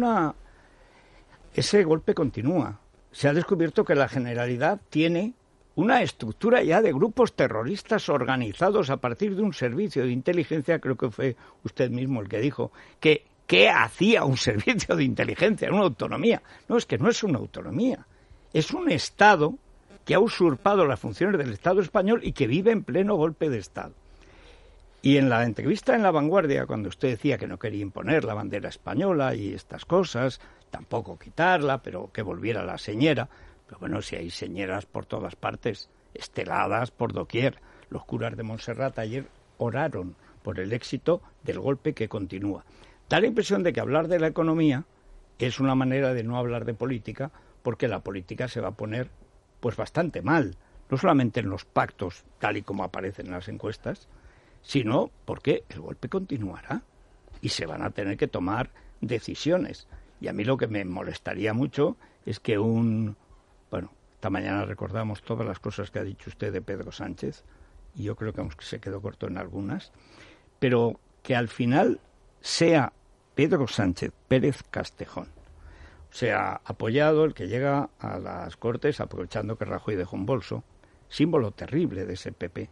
ese golpe continúa. Se ha descubierto que la Generalidad tiene una estructura ya de grupos terroristas organizados a partir de un servicio de inteligencia, creo que fue usted mismo el que dijo, que ¿qué hacía un servicio de inteligencia? Una autonomía. No, es que no es una autonomía. Es un Estado que ha usurpado las funciones del Estado español y que vive en pleno golpe de Estado. Y en la entrevista en La Vanguardia, cuando usted decía que no quería imponer la bandera española y estas cosas, tampoco quitarla, pero que volviera la señera, pero bueno, si hay señeras por todas partes, esteladas por doquier. Los curas de Montserrat ayer oraron por el éxito del golpe que continúa. Da la impresión de que hablar de la economía es una manera de no hablar de política, porque la política se va a poner pues bastante mal, no solamente en los pactos, tal y como aparecen en las encuestas, sino porque el golpe continuará y se van a tener que tomar decisiones. Y a mí lo que me molestaría mucho es que esta mañana recordamos todas las cosas que ha dicho usted de Pedro Sánchez, y yo creo que se quedó corto en algunas, pero que al final sea Pedro Sánchez Pérez Castejón, o sea, apoyado el que llega a las Cortes aprovechando que Rajoy dejó un bolso, símbolo terrible de ese PP,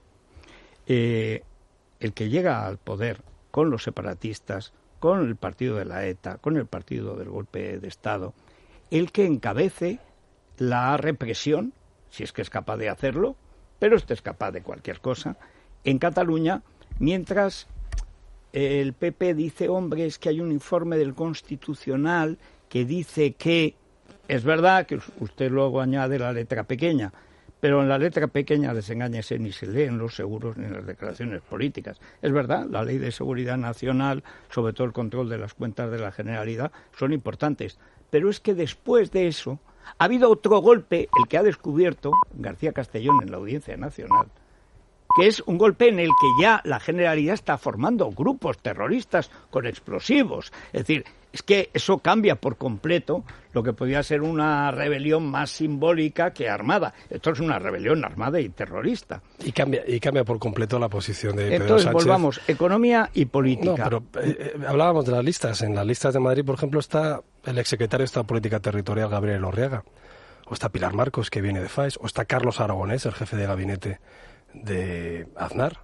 el que llega al poder con los separatistas, con el partido de la ETA, con el partido del golpe de Estado, el que encabece la represión, si es que es capaz de hacerlo, pero este es capaz de cualquier cosa, en Cataluña, mientras el PP dice, hombre, es que hay un informe del Constitucional que dice que, es verdad que usted luego añade la letra pequeña, pero en la letra pequeña, desengáñese, ni se leen los seguros ni las declaraciones políticas. Es verdad, la Ley de Seguridad Nacional, sobre todo el control de las cuentas de la Generalidad, son importantes. Pero es que después de eso ha habido otro golpe, el que ha descubierto García Castellón en la Audiencia Nacional, que es un golpe en el que ya la Generalidad está formando grupos terroristas con explosivos. Es decir, es que eso cambia por completo lo que podía ser una rebelión más simbólica que armada. Esto es una rebelión armada y terrorista. Y cambia por completo la posición de Pedro Entonces, Sánchez. volvamos, economía y política. No, pero hablábamos de las listas. En las listas de Madrid, por ejemplo, está el exsecretario de Estado de Política Territorial, Gabriel Orriaga. O está Pilar Marcos, que viene de FAES. O está Carlos Aragonés, el jefe de gabinete de Aznar.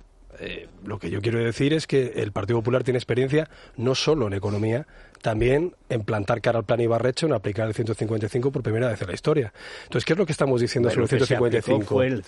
Lo que yo quiero decir es que el Partido Popular tiene experiencia no solo en economía, también en plantar cara al plan Ibarretxe, en aplicar el 155 por primera vez en la historia. Entonces, ¿qué es lo que estamos diciendo sobre el 155? Fue el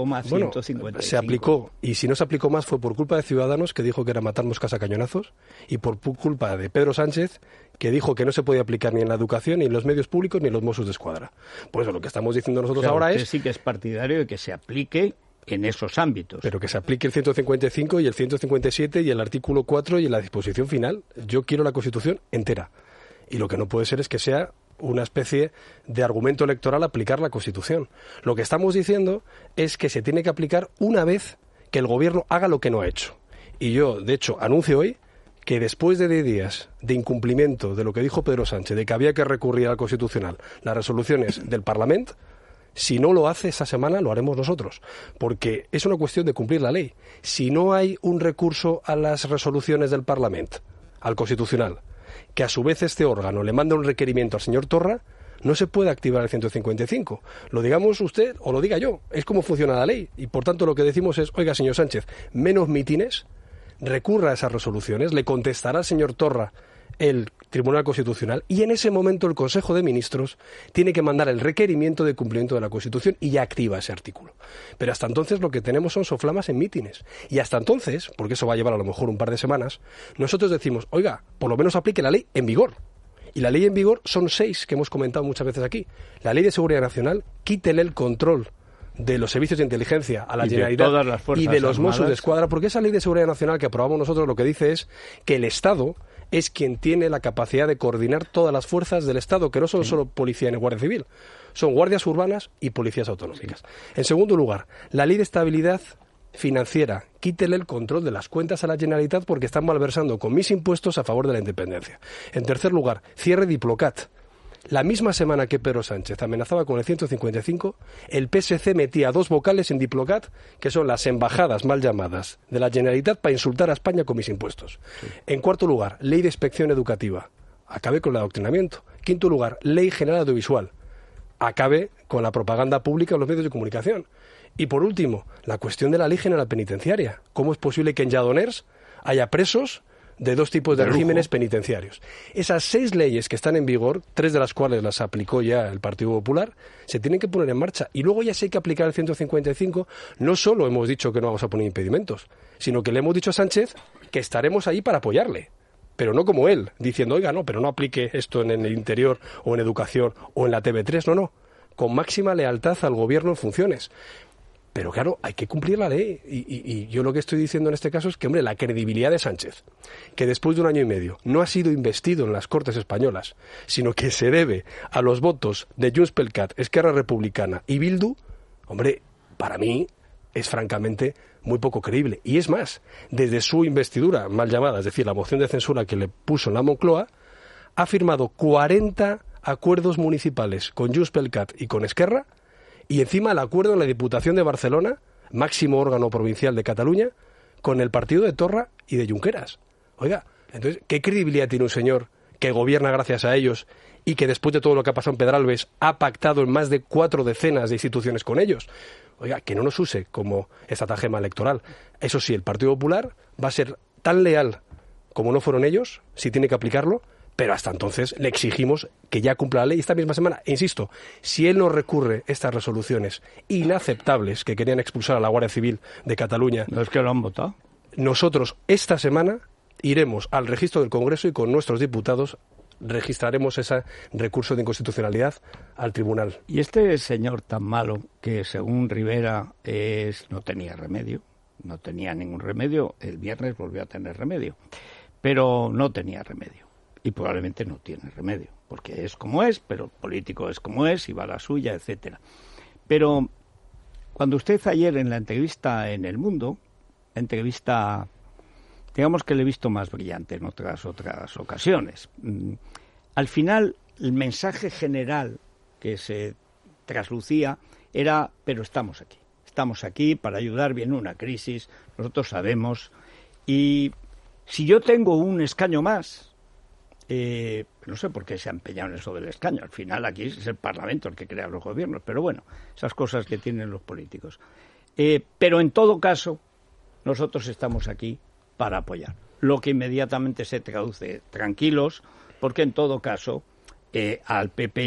0,155. Bueno, se aplicó, y si no se aplicó más fue por culpa de Ciudadanos, que dijo que era matar moscas a cañonazos, y por culpa de Pedro Sánchez, que dijo que no se podía aplicar ni en la educación, ni en los medios públicos, ni en los Mossos de Escuadra. Por eso lo que estamos diciendo nosotros ahora es... sí que es partidario de que se aplique en esos ámbitos. Pero que se aplique el 155 y el 157 y el artículo 4 y en la disposición final. Yo quiero la Constitución entera. Y lo que no puede ser es que sea una especie de argumento electoral aplicar la Constitución. Lo que estamos diciendo es que se tiene que aplicar una vez que el Gobierno haga lo que no ha hecho. Y yo, de hecho, anuncio hoy que después de 10 días de incumplimiento de lo que dijo Pedro Sánchez, de que había que recurrir al Constitucional las resoluciones del Parlamento, si no lo hace esa semana, lo haremos nosotros, porque es una cuestión de cumplir la ley. Si no hay un recurso a las resoluciones del Parlamento, al Constitucional, que a su vez este órgano le manda un requerimiento al señor Torra, no se puede activar el 155. Lo digamos usted o lo diga yo, es como funciona la ley. Y por tanto lo que decimos es, oiga, señor Sánchez, menos mítines, recurra a esas resoluciones, le contestará al señor Torra el Tribunal Constitucional y en ese momento el Consejo de Ministros tiene que mandar el requerimiento de cumplimiento de la Constitución y ya activa ese artículo. Pero hasta entonces lo que tenemos son soflamas en mítines. Y hasta entonces, porque eso va a llevar a lo mejor un par de semanas, nosotros decimos, oiga, por lo menos aplique la ley en vigor. Y la ley en vigor son 6 que hemos comentado muchas veces aquí. La Ley de Seguridad Nacional, quítele el control de los servicios de inteligencia a la Generalitat y de los Mossos de Escuadra, porque esa Ley de Seguridad Nacional que aprobamos nosotros lo que dice es que el Estado es quien tiene la capacidad de coordinar todas las fuerzas del Estado, que no son solo policía ni guardia civil, son guardias urbanas y policías autonómicas. En segundo lugar, la Ley de Estabilidad Financiera, quítele el control de las cuentas a la Generalitat porque están malversando con mis impuestos a favor de la independencia. En tercer lugar, cierre Diplocat. La misma semana que Pedro Sánchez amenazaba con el 155, el PSC metía 2 vocales en Diplocat, que son las embajadas mal llamadas de la Generalitat para insultar a España con mis impuestos. Sí. En cuarto lugar, Ley de Inspección Educativa. Acabe con el adoctrinamiento. Quinto lugar, Ley General Audiovisual. Acabe con la propaganda pública en los medios de comunicación. Y por último, la cuestión de la Ley General Penitenciaria. ¿Cómo es posible que en Lledoners haya presos de 2 tipos de regímenes penitenciarios. Esas 6 leyes que están en vigor, 3 de las cuales las aplicó ya el Partido Popular, se tienen que poner en marcha. Y luego ya si hay que aplicar el 155, no solo hemos dicho que no vamos a poner impedimentos, sino que le hemos dicho a Sánchez que estaremos ahí para apoyarle. Pero no como él, diciendo, oiga, no, pero no aplique esto en el interior o en educación o en la TV3, no, con máxima lealtad al gobierno en funciones. Pero claro, hay que cumplir la ley. Y yo lo que estoy diciendo en este caso es que, hombre, la credibilidad de Sánchez, que después de 1 año y medio no ha sido investido en las Cortes españolas, sino que se debe a los votos de Junts pel Cat, Esquerra Republicana y Bildu, hombre, para mí es francamente muy poco creíble. Y es más, desde su investidura, mal llamada, es decir, la moción de censura que le puso en la Moncloa, ha firmado 40 acuerdos municipales con Junts pel Cat y con Esquerra, y encima el acuerdo en la Diputación de Barcelona, máximo órgano provincial de Cataluña, con el partido de Torra y de Junqueras. Oiga, entonces, ¿qué credibilidad tiene un señor que gobierna gracias a ellos y que después de todo lo que ha pasado en Pedralbes ha pactado en más de 4 decenas de instituciones con ellos? Oiga, que no nos use como estratagema electoral. Eso sí, el Partido Popular va a ser tan leal como no fueron ellos, si tiene que aplicarlo, pero hasta entonces le exigimos que ya cumpla la ley esta misma semana. Insisto, si él no recurre estas resoluciones inaceptables que querían expulsar a la Guardia Civil de Cataluña... No es que lo han votado. Nosotros esta semana iremos al registro del Congreso y con nuestros diputados registraremos ese recurso de inconstitucionalidad al tribunal. Y este señor tan malo, que según Rivera no tenía remedio, no tenía ningún remedio, el viernes volvió a tener remedio, pero no tenía remedio. Y probablemente no tiene remedio, porque es como es, pero el político es como es, y va a la suya, etcétera. Pero cuando usted ayer en la entrevista en El Mundo, digamos que le he visto más brillante en otras ocasiones, al final el mensaje general que se traslucía era, pero estamos aquí para ayudar, viene una crisis, nosotros sabemos, y si yo tengo un escaño más, no sé por qué se ha empeñado en eso del escaño. Al final aquí es el Parlamento el que crea los gobiernos, pero bueno, esas cosas que tienen los políticos. Pero en todo caso, nosotros estamos aquí para apoyar. Lo que inmediatamente se traduce, tranquilos, porque en todo caso al PP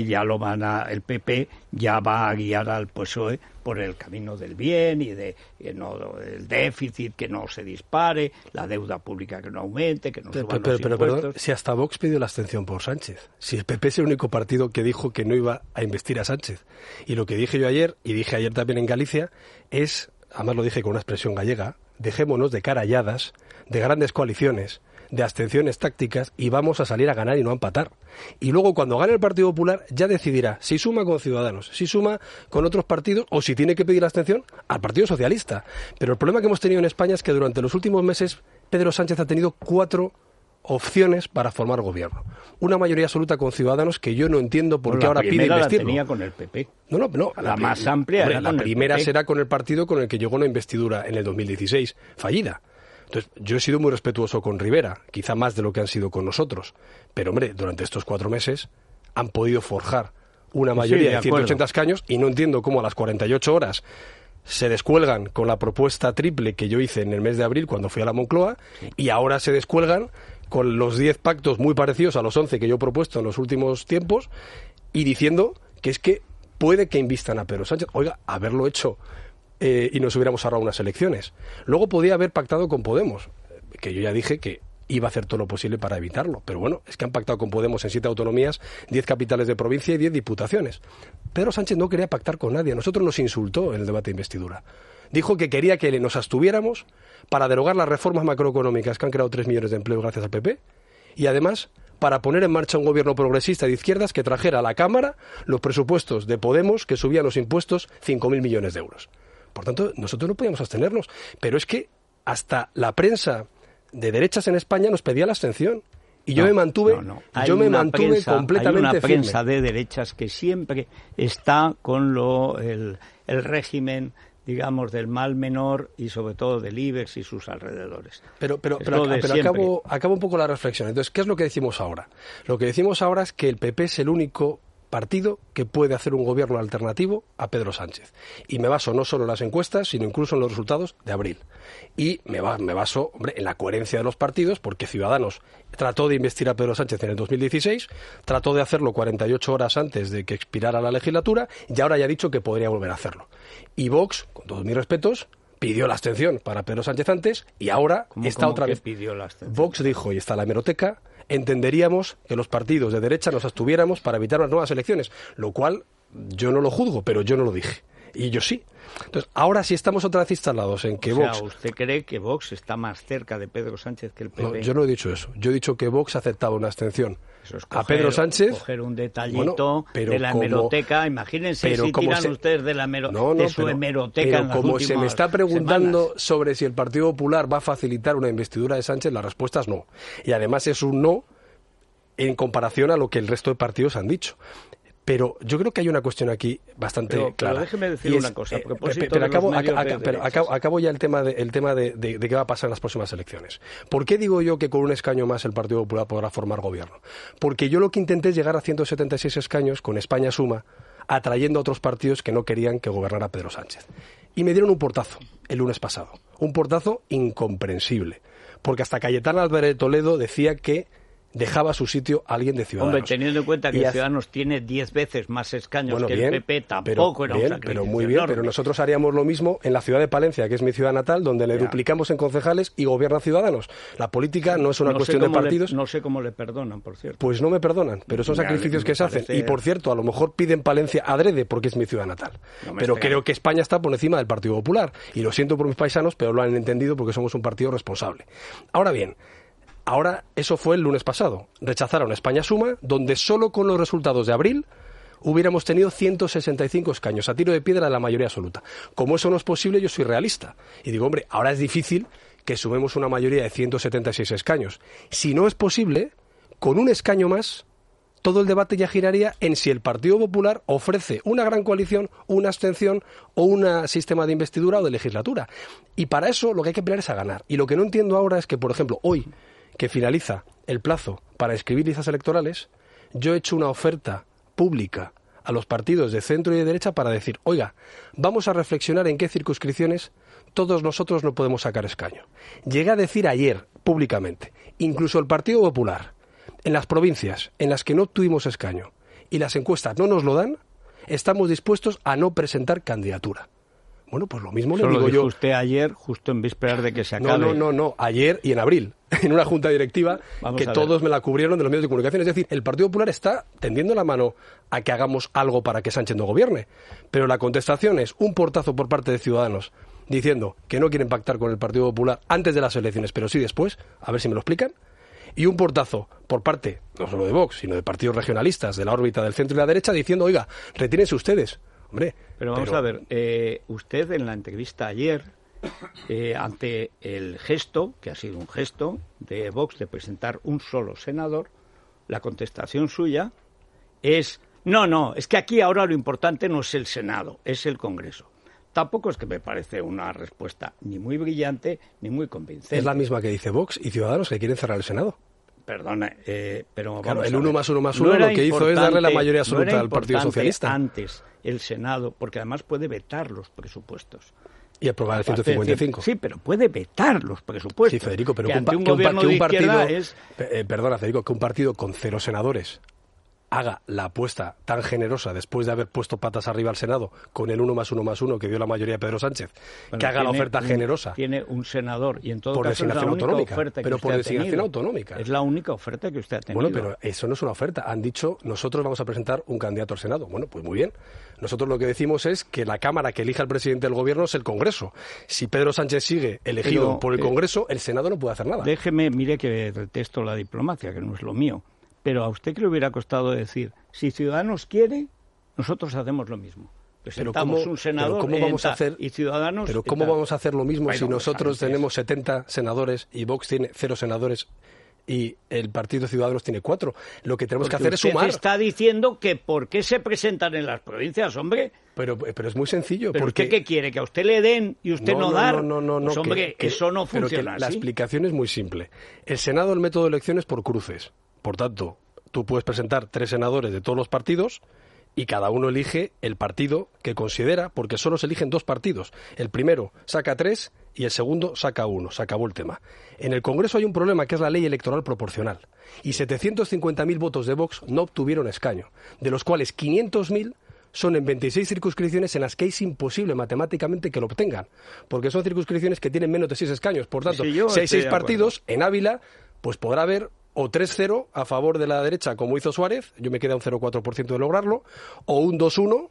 el PP ya va a guiar al PSOE por el camino del bien y de el déficit que no se dispare, la deuda pública que no aumente, que no suban los impuestos. Perdón, si hasta Vox pidió la abstención por Sánchez, si el PP es el único partido que dijo que no iba a investir a Sánchez, y lo que dije yo ayer, y dije ayer también en Galicia, es, además lo dije con una expresión gallega, dejémonos de caralladas, de grandes coaliciones, de abstenciones tácticas, y vamos a salir a ganar y no a empatar. Y luego cuando gane el Partido Popular ya decidirá si suma con Ciudadanos, si suma con otros partidos o si tiene que pedir la abstención al Partido Socialista. Pero el problema que hemos tenido en España es que durante los últimos meses Pedro Sánchez ha tenido 4 opciones para formar gobierno. Una mayoría absoluta con Ciudadanos que yo no entiendo por qué ahora pide investirlo. La tenía con el PP. No. La más amplia era la primera será con el partido con el que llegó una investidura en el 2016, fallida. Entonces, yo he sido muy respetuoso con Rivera, quizá más de lo que han sido con nosotros. Pero, hombre, durante estos 4 meses han podido forjar una mayoría de 180 escaños y no entiendo cómo a las 48 horas se descuelgan con la propuesta triple que yo hice en el mes de abril cuando fui a la Moncloa y ahora se descuelgan con los 10 pactos muy parecidos a los 11 que yo he propuesto en los últimos tiempos y diciendo que es que puede que invistan a Pedro Sánchez. Oiga, haberlo hecho y nos hubiéramos ahorrado unas elecciones. Luego podía haber pactado con Podemos, que yo ya dije que iba a hacer todo lo posible para evitarlo. Pero bueno, es que han pactado con Podemos en 7 autonomías, 10 capitales de provincia y 10 diputaciones. Pedro Sánchez no quería pactar con nadie. A nosotros nos insultó en el debate de investidura. Dijo que quería que nos abstuviéramos para derogar las reformas macroeconómicas que han creado 3 millones de empleos gracias al PP y además para poner en marcha un gobierno progresista de izquierdas que trajera a la Cámara los presupuestos de Podemos que subían los impuestos 5.000 millones de euros. Por tanto, nosotros no podíamos abstenernos. Pero es que hasta la prensa de derechas en España nos pedía la abstención. Y yo me mantuve completamente firme. Hay una prensa de derechas que siempre está con el régimen, digamos, del mal menor y sobre todo del IBEX y sus alrededores. Pero acabo un poco la reflexión. Entonces, ¿qué es lo que decimos ahora? Lo que decimos ahora es que el PP es el único partido que puede hacer un gobierno alternativo a Pedro Sánchez. Y me baso no solo en las encuestas, sino incluso en los resultados de abril. Y me baso, hombre, en la coherencia de los partidos, porque Ciudadanos trató de investir a Pedro Sánchez en el 2016, trató de hacerlo 48 horas antes de que expirara la legislatura, y ahora ya ha dicho que podría volver a hacerlo. Y Vox, con todos mis respetos, pidió la abstención para Pedro Sánchez antes, y ahora está otra vez. Pidió la abstención? Vox dijo, y está la hemeroteca, entenderíamos que los partidos de derecha nos abstuviéramos para evitar unas nuevas elecciones, lo cual yo no lo juzgo, pero yo no lo dije. Y ellos sí. Entonces, ahora sí estamos otra vez instalados en que Vox... ¿usted cree que Vox está más cerca de Pedro Sánchez que el PP? No, yo no he dicho eso. Yo he dicho que Vox aceptaba una abstención a Pedro Sánchez... Coger un detallito de la hemeroteca. Imagínense si tiran ustedes de su hemeroteca en las como últimas se me está preguntando semanas sobre si el Partido Popular va a facilitar una investidura de Sánchez, la respuesta es no. Y además es un no en comparación a lo que el resto de partidos han dicho. Pero yo creo que hay una cuestión aquí bastante clara. Pero déjeme decir una cosa. Acabo ya el tema de qué va a pasar en las próximas elecciones. ¿Por qué digo yo que con un escaño más el Partido Popular podrá formar gobierno? Porque yo lo que intenté es llegar a 176 escaños con España Suma, atrayendo a otros partidos que no querían que gobernara Pedro Sánchez. Y me dieron un portazo el lunes pasado. Un portazo incomprensible. Porque hasta Cayetana Álvarez de Toledo decía que dejaba su sitio a alguien de Ciudadanos. Hombre, teniendo en cuenta que Ciudadanos tiene 10 veces más escaños que el PP, tampoco era un sacrificio pero muy bien, enorme. Pero nosotros haríamos lo mismo en la ciudad de Palencia, que es mi ciudad natal, donde le duplicamos en concejales y gobierna Ciudadanos. La política no es una cuestión de partidos. No sé cómo le perdonan, por cierto. Pues no me perdonan, pero son sacrificios que se hacen. Y, por cierto, a lo mejor piden Palencia adrede porque es mi ciudad natal. Pero creo que España está por encima del Partido Popular. Y lo siento por mis paisanos, pero lo han entendido porque somos un partido responsable. Ahora bien, eso fue el lunes pasado. Rechazaron España Suma, donde solo con los resultados de abril hubiéramos tenido 165 escaños, a tiro de piedra de la mayoría absoluta. Como eso no es posible, yo soy realista. Y digo, hombre, ahora es difícil que sumemos una mayoría de 176 escaños. Si no es posible, con un escaño más, todo el debate ya giraría en si el Partido Popular ofrece una gran coalición, una abstención o un sistema de investidura o de legislatura. Y para eso lo que hay que pelear es a ganar. Y lo que no entiendo ahora es que, por ejemplo, hoy, que finaliza el plazo para inscribir listas electorales, yo he hecho una oferta pública a los partidos de centro y de derecha para decir, oiga, vamos a reflexionar en qué circunscripciones todos nosotros no podemos sacar escaño. Llegué a decir ayer, públicamente, incluso el Partido Popular, en las provincias en las que no tuvimos escaño y las encuestas no nos lo dan, estamos dispuestos a no presentar candidatura. Bueno, pues lo mismo le digo yo. Usted ayer, justo en vísperas de que se acabe. No, ayer y en abril, en una junta directiva que todos me la cubrieron de los medios de comunicación. Es decir, el Partido Popular está tendiendo la mano a que hagamos algo para que Sánchez no gobierne. Pero la contestación es un portazo por parte de Ciudadanos diciendo que no quieren pactar con el Partido Popular antes de las elecciones, pero sí después, a ver si me lo explican. Y un portazo por parte, no solo de Vox, sino de partidos regionalistas de la órbita del centro y la derecha, diciendo, oiga, retírense ustedes. Hombre, pero vamos a ver, usted en la entrevista ayer, ante el gesto, que ha sido un gesto de Vox de presentar un solo senador, la contestación suya es, no, es que aquí ahora lo importante no es el Senado, es el Congreso. Tampoco es que me parece una respuesta ni muy brillante ni muy convincente. Es la misma que dice Vox y Ciudadanos, que quieren cerrar el Senado. Perdona, pero claro, el 1 más 1 más 1 lo que hizo es darle la mayoría absoluta al Partido Socialista. Antes el Senado, porque además puede vetar los presupuestos. Y aprobar el 155. Sí, pero puede vetar los presupuestos. Sí, Federico, pero que un partido es... Perdona, Federico, que un partido con 0 senadores haga la apuesta tan generosa después de haber puesto patas arriba al Senado con el 1 más 1 más 1 que dio la mayoría de Pedro Sánchez, que haga la oferta generosa. Tiene un senador y en todo por caso designación es la única autonómica, oferta que pero usted por ha designación tenido. autonómica. Es la única oferta que usted ha tenido. Bueno, pero eso no es una oferta. Han dicho, nosotros vamos a presentar un candidato al Senado. Bueno, pues muy bien. Nosotros lo que decimos es que la Cámara que elija al presidente del Gobierno es el Congreso. Si Pedro Sánchez sigue elegido por el Congreso, el Senado no puede hacer nada. Mire que detesto la diplomacia, que no es lo mío. Pero a usted que le hubiera costado decir, si Ciudadanos quiere, nosotros hacemos lo mismo. Presentamos un senador ¿cómo vamos a hacer, y Ciudadanos... Pero ¿cómo vamos a hacer lo mismo si nosotros pues, tenemos 70 senadores y Vox tiene 0 senadores y el Partido Ciudadanos tiene 4? Lo que tenemos que hacer es sumar. Usted está diciendo que ¿por qué se presentan en las provincias, hombre? Pero es muy sencillo. ¿Pero porque... usted qué quiere? ¿Que a usted le den y usted no dar? No. Pues, hombre, eso no funciona La así. explicación es muy simple. El Senado, el método de elección es por cruces. Por tanto, tú puedes presentar 3 senadores de todos los partidos y cada uno elige el partido que considera, porque solo se eligen 2 partidos. El primero saca 3 y el segundo saca 1. Se acabó el tema. En el Congreso hay un problema que es la ley electoral proporcional. Y 750.000 votos de Vox no obtuvieron escaño, de los cuales 500.000 son en 26 circunscripciones en las que es imposible matemáticamente que lo obtengan, porque son circunscripciones que tienen menos de 6 escaños. Por tanto, si hay 6 partidos, en Ávila, pues podrá haber o 3-0 a favor de la derecha, como hizo Suárez, yo me queda un 0,4% de lograrlo, o un 2-1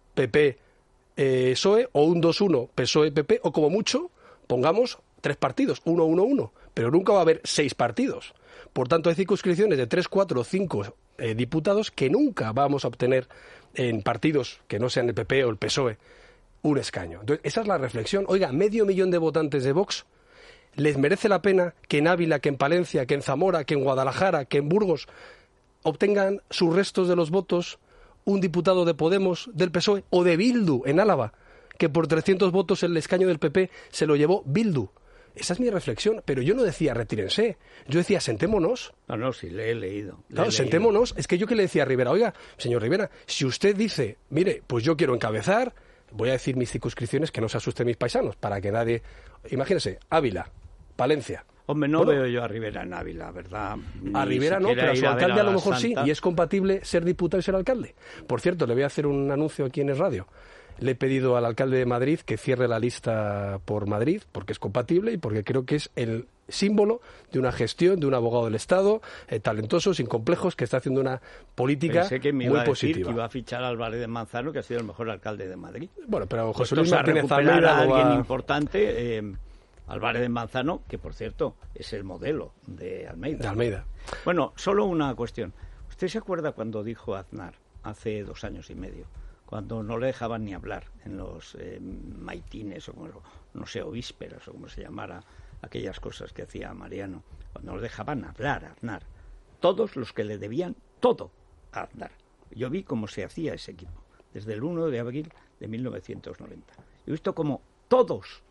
PP-PSOE, o un 2-1 PSOE-PP, o como mucho, pongamos 3 partidos, 1-1-1, pero nunca va a haber 6 partidos. Por tanto, hay circunscripciones de 3, 4 o 5 diputados que nunca vamos a obtener en partidos que no sean el PP o el PSOE un escaño. Entonces, esa es la reflexión. Oiga, 500.000 de votantes de Vox, ¿les merece la pena que en Ávila, que en Palencia, que en Zamora, que en Guadalajara, que en Burgos obtengan sus restos de los votos un diputado de Podemos, del PSOE o de Bildu en Álava, que por 300 votos el escaño del PP se lo llevó Bildu? Esa es mi reflexión, pero yo no decía retírense, yo decía sentémonos. No, sí, le he leído. Claro, sentémonos. Es que yo que le decía a Rivera, oiga, señor Rivera, si usted dice, mire, pues yo quiero encabezar, voy a decir mis circunscripciones, que no se asusten mis paisanos, para que nadie... Imagínese, Ávila, Palencia. Hombre, no veo yo a Rivera en Ávila, ¿verdad? A Rivera no, pero a su alcalde a lo mejor sí, y es compatible ser diputado y ser alcalde. Por cierto, le voy a hacer un anuncio aquí en Es Radio. Le he pedido al alcalde de Madrid que cierre la lista por Madrid, porque es compatible y porque creo que es el símbolo de una gestión de un abogado del Estado, talentoso, sin complejos, que está haciendo una política Pensé que me muy iba a decir positiva. que iba a fichar a Álvarez de Manzano, que ha sido el mejor alcalde de Madrid. Bueno, pero José Luis Martínez Almeida a alguien va... importante, Álvarez de Manzano, que por cierto es el modelo de Almeida. De Almeida. Bueno, solo una cuestión. ¿Usted se acuerda cuando dijo Aznar hace 2 años y medio? Cuando no le dejaban ni hablar en los maitines o no sé, o vísperas o como se llamara, aquellas cosas que hacía Mariano, cuando no le dejaban hablar a Aznar, todos los que le debían todo a Aznar. Yo vi cómo se hacía ese equipo, desde el 1 de abril de 1990. He visto cómo todos,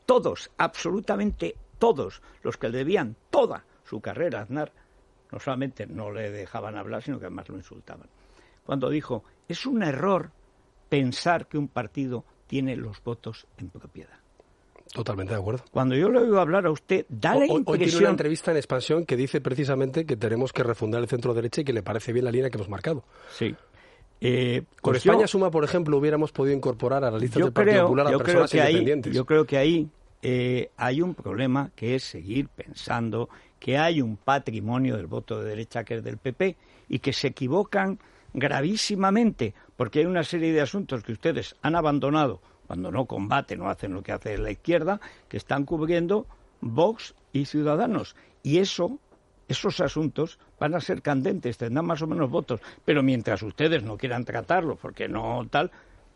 absolutamente todos los que le debían toda su carrera a Aznar, no solamente no le dejaban hablar, sino que además lo insultaban. Cuando dijo, es un error pensar que un partido tiene los votos en propiedad. Totalmente de acuerdo. Cuando yo le oigo hablar a usted, da la impresión... Hoy tiene una entrevista en Expansión que dice precisamente que tenemos que refundar el centro-derecha y que le parece bien la línea que hemos marcado. Sí. Con España Suma, por ejemplo, hubiéramos podido incorporar a la lista del Partido Popular a personas independientes. Yo creo que ahí hay un problema, que es seguir pensando que hay un patrimonio del voto de derecha que es del PP y que se equivocan gravísimamente, porque hay una serie de asuntos que ustedes han abandonado cuando no combaten o hacen lo que hace la izquierda, que están cubriendo Vox y Ciudadanos. Y esos asuntos van a ser candentes, tendrán más o menos votos, pero mientras ustedes no quieran tratarlo, porque no tal,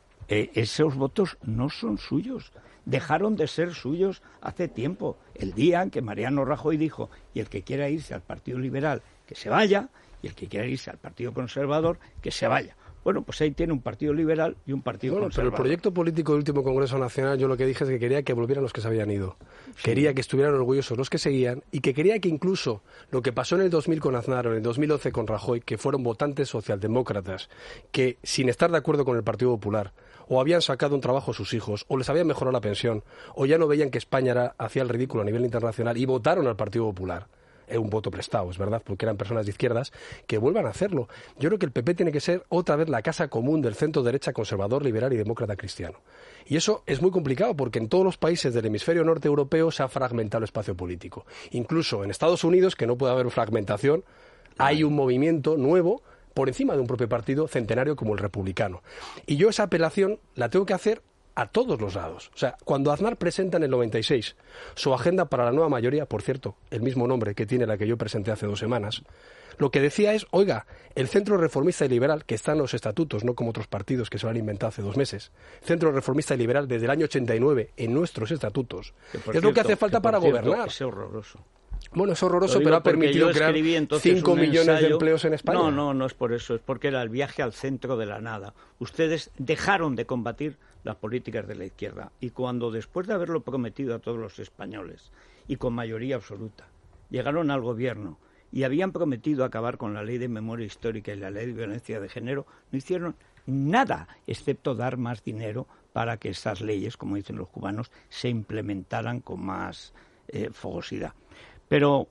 esos votos no son suyos. Dejaron de ser suyos hace tiempo, el día en que Mariano Rajoy dijo, y el que quiera irse al Partido Liberal, que se vaya, y el que quiera irse al Partido Conservador, que se vaya. Bueno, pues ahí tiene un partido liberal y un partido conservador. Pero el proyecto político del último Congreso Nacional, yo lo que dije es que quería que volvieran los que se habían ido. Sí. Quería que estuvieran orgullosos los que seguían y que quería que incluso lo que pasó en el 2000 con Aznar o en el 2011 con Rajoy, que fueron votantes socialdemócratas, que sin estar de acuerdo con el Partido Popular, o habían sacado un trabajo a sus hijos, o les habían mejorado la pensión, o ya no veían que España hacía el ridículo a nivel internacional y votaron al Partido Popular. Un voto prestado, es verdad, porque eran personas de izquierdas, que vuelvan a hacerlo. Yo creo que el PP tiene que ser otra vez la casa común del centro derecha conservador, liberal y demócrata cristiano. Y eso es muy complicado porque en todos los países del hemisferio norte europeo se ha fragmentado el espacio político. Incluso en Estados Unidos, que no puede haber fragmentación, hay un movimiento nuevo por encima de un propio partido centenario como el republicano. Y yo esa apelación la tengo que hacer a todos los lados. O sea, cuando Aznar presenta en el 96 su agenda para la nueva mayoría, por cierto, el mismo nombre que tiene la que yo presenté hace 2 semanas, lo que decía es, oiga, el Centro Reformista y Liberal, que está en los estatutos, no como otros partidos que se lo han inventado hace 2 meses, Centro Reformista y Liberal desde el año 89 en nuestros estatutos, es lo que hace falta para gobernar. Es horroroso. Bueno, es horroroso, pero ha permitido crear 5 millones de empleos en España. No es por eso, es porque era el viaje al centro de la nada. Ustedes dejaron de combatir las políticas de la izquierda y cuando después de haberlo prometido a todos los españoles y con mayoría absoluta, llegaron al gobierno y habían prometido acabar con la ley de memoria histórica y la ley de violencia de género, no hicieron nada, excepto dar más dinero para que esas leyes, como dicen los cubanos, se implementaran con más fogosidad. Pero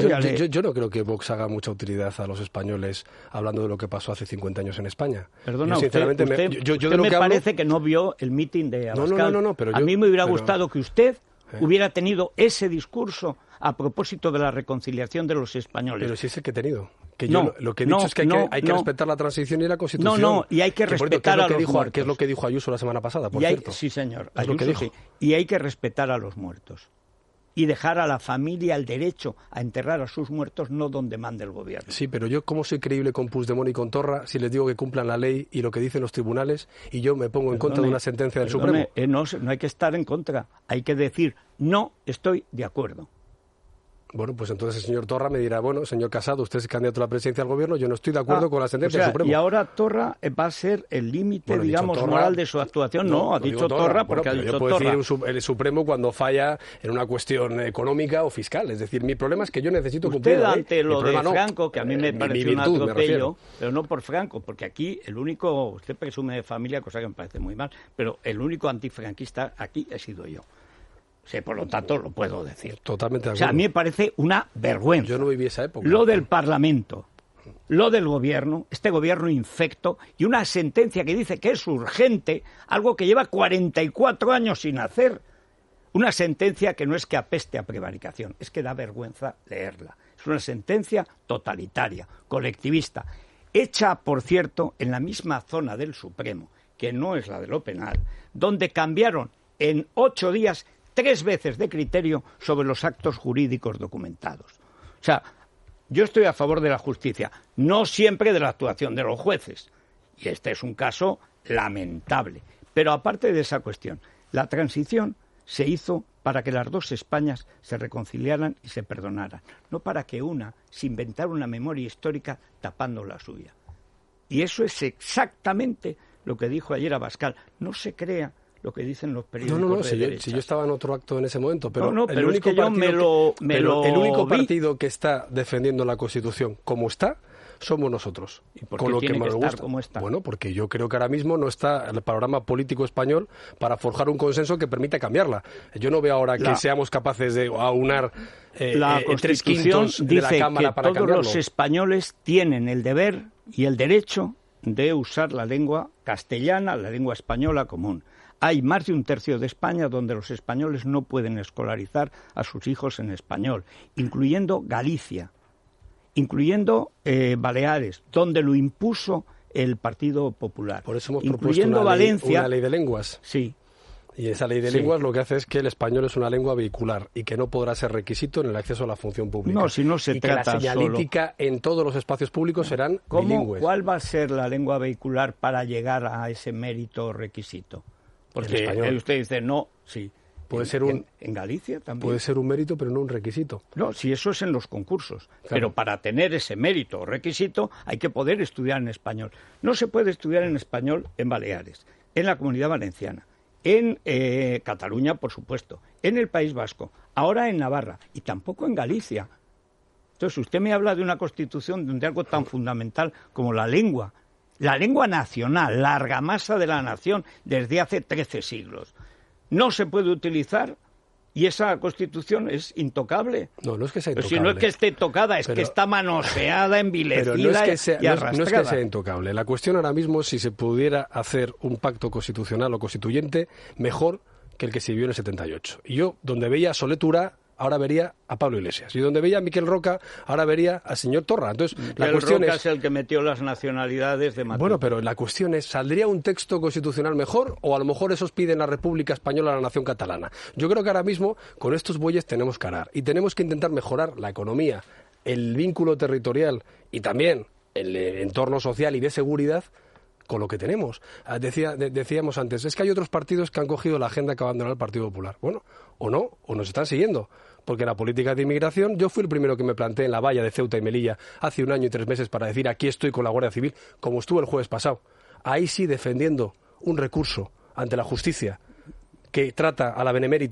yo no creo que Vox haga mucha utilidad a los españoles hablando de lo que pasó hace 50 años en España. Perdona, usted me parece que no vio el mitin de Abascal. No, pero a mí me hubiera gustado que usted hubiera tenido ese discurso a propósito de la reconciliación de los españoles. Pero sí es el que he tenido. Que lo que he dicho es que hay que respetar la transición y la Constitución. Y hay que respetar a los muertos. ¿Qué es lo que dijo Ayuso la semana pasada, por cierto? Sí, señor, Ayuso sí. Y hay que respetar a los muertos. Y dejar a la familia el derecho a enterrar a sus muertos, no donde mande el gobierno. Sí, pero yo, ¿cómo soy creíble con Puigdemont y con Torra si les digo que cumplan la ley y lo que dicen los tribunales y yo me pongo en contra de una sentencia del Supremo? No hay que estar en contra. Hay que decir, no estoy de acuerdo. Bueno, pues entonces el señor Torra me dirá, bueno, señor Casado, usted es candidato a la presidencia del gobierno, yo no estoy de acuerdo con la sentencia del Supremo. Y ahora Torra va a ser el límite, digamos, Torra, moral de su actuación. No, ha dicho Torra porque ha dicho Torra. Yo puedo decir el Supremo cuando falla en una cuestión económica o fiscal. Es decir, mi problema es que yo necesito cumplir la ley. Ante lo de Franco, que a mí me pareció un atropello, pero no por Franco, porque aquí el único, usted presume de familia, cosa que me parece muy mal, pero el único antifranquista aquí he sido yo. Sí, por lo tanto, lo puedo decir. Totalmente de acuerdo. O sea, a mí me parece una vergüenza. Yo no viví esa época. Lo del Parlamento, lo del gobierno, este gobierno infecto, y una sentencia que dice que es urgente, algo que lleva 44 años sin hacer. Una sentencia que no es que apeste a prevaricación, es que da vergüenza leerla. Es una sentencia totalitaria, colectivista, hecha, por cierto, en la misma zona del Supremo, que no es la de lo penal, donde cambiaron en 8 días 3 veces de criterio sobre los actos jurídicos documentados. O sea, yo estoy a favor de la justicia, no siempre de la actuación de los jueces. Y este es un caso lamentable. Pero aparte de esa cuestión, la transición se hizo para que las dos Españas se reconciliaran y se perdonaran, no para que una se inventara una memoria histórica tapando la suya. Y eso es exactamente lo que dijo ayer Abascal. No se crea lo que dicen los periódicos de derechas. Si yo estaba en otro acto en ese momento, pero, pero el único es que yo el único partido que está defendiendo la Constitución como está somos nosotros. ¿Y por qué tiene que estar como está? Bueno, porque yo creo que ahora mismo no está el panorama político español para forjar un consenso que permita cambiarla. Yo no veo ahora que seamos capaces de aunar la Constitución 3/5 de la Cámara para cambiarlo. Todos los españoles tienen el deber y el derecho de usar la lengua castellana, la lengua española común. Hay más de 1/3 de España donde los españoles no pueden escolarizar a sus hijos en español, incluyendo Galicia, incluyendo Baleares, donde lo impuso el Partido Popular. Por eso hemos incluyendo propuesto una ley de lenguas. Sí. Y esa ley de lenguas lo que hace es que el español es una lengua vehicular y que no podrá ser requisito en el acceso a la función pública. No, si no se trata que la señalítica en todos los espacios públicos serán bilingües. ¿Cuál va a ser la lengua vehicular para llegar a ese mérito requisito? Porque usted dice, no, sí. Puede ser en Galicia también. Puede ser un mérito, pero no un requisito. No, si eso es en los concursos. Claro. Pero para tener ese mérito o requisito hay que poder estudiar en español. No se puede estudiar en español en Baleares, en la Comunidad Valenciana, en Cataluña, por supuesto, en el País Vasco, ahora en Navarra y tampoco en Galicia. Entonces, usted me habla de una constitución de algo tan fundamental como la lengua nacional, la argamasa de la nación desde hace 13 siglos. No se puede utilizar y esa Constitución es intocable. No es que sea intocable. Pero si no es que esté tocada, es que está manoseada, envilecida y arrastrada. No es que sea intocable. La cuestión ahora mismo es si se pudiera hacer un pacto constitucional o constituyente mejor que el que se vivió en el 78. Y yo, donde veía a Soletura, ahora vería a Pablo Iglesias. Y donde veía a Miquel Roca, ahora vería al señor Torra. Entonces, la cuestión Roca es el que metió las nacionalidades de Madrid. Bueno, pero la cuestión es, ¿saldría un texto constitucional mejor o a lo mejor esos piden la República Española a la nación catalana? Yo creo que ahora mismo con estos bueyes tenemos que arar y tenemos que intentar mejorar la economía, el vínculo territorial y también el entorno social y de seguridad con lo que tenemos. Decíamos antes, es que hay otros partidos que han cogido la agenda que ha abandonado el Partido Popular. Bueno, o no, o nos están siguiendo. Porque la política de inmigración, yo fui el primero que me planteé en la valla de Ceuta y Melilla hace 1 año y 3 meses para decir aquí estoy con la Guardia Civil, como estuve el jueves pasado. Ahí sí defendiendo un recurso ante la justicia que trata a la Benemérita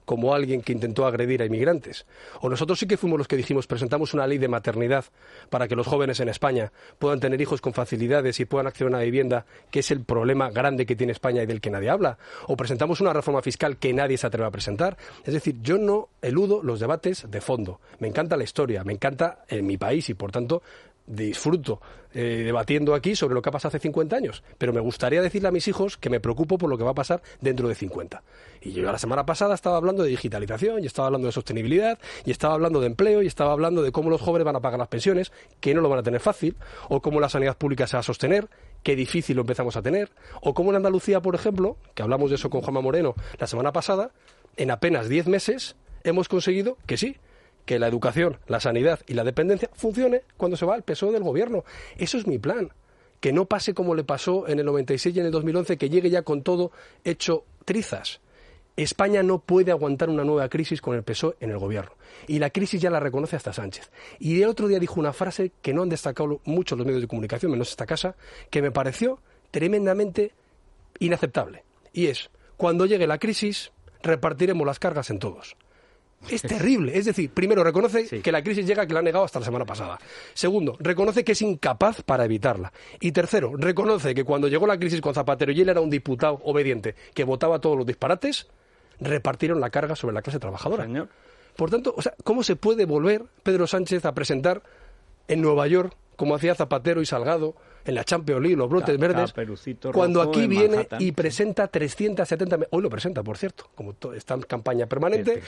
como alguien que intentó agredir a inmigrantes. O nosotros sí que fuimos los que dijimos, presentamos una ley de maternidad para que los jóvenes en España puedan tener hijos con facilidades y puedan acceder a una vivienda, que es el problema grande que tiene España y del que nadie habla. O presentamos una reforma fiscal que nadie se atreve a presentar. Es decir, yo no eludo los debates de fondo. Me encanta la historia, me encanta mi país y, por tanto, disfruto debatiendo aquí sobre lo que ha pasado hace 50 años, pero me gustaría decirle a mis hijos que me preocupo por lo que va a pasar dentro de 50. Y yo la semana pasada estaba hablando de digitalización, y estaba hablando de sostenibilidad, y estaba hablando de empleo, y estaba hablando de cómo los jóvenes van a pagar las pensiones, que no lo van a tener fácil, o cómo la sanidad pública se va a sostener, qué difícil lo empezamos a tener, o cómo en Andalucía, por ejemplo, que hablamos de eso con Juanma Moreno la semana pasada, en apenas 10 meses hemos conseguido que sí, que la educación, la sanidad y la dependencia funcione cuando se va el PSOE del gobierno. Eso es mi plan. Que no pase como le pasó en el 96 y en el 2011, que llegue ya con todo hecho trizas. España no puede aguantar una nueva crisis con el PSOE en el gobierno. Y la crisis ya la reconoce hasta Sánchez. Y el otro día dijo una frase que no han destacado mucho los medios de comunicación, menos esta casa, que me pareció tremendamente inaceptable. Y es, cuando llegue la crisis, repartiremos las cargas en todos. Es terrible. Es decir, primero, reconoce que la crisis llega, que la ha negado hasta la semana pasada. Segundo, reconoce que es incapaz para evitarla. Y tercero, reconoce que cuando llegó la crisis con Zapatero y él era un diputado obediente que votaba todos los disparates, repartieron la carga sobre la clase trabajadora. Señor. Por tanto, o sea, ¿cómo se puede volver Pedro Sánchez a presentar en Nueva York, como hacía Zapatero y Salgado, en la Champions League, los brotes verdes, cuando aquí viene Manhattan, y presenta 370... Hoy lo presenta, por cierto, como está en campaña permanente.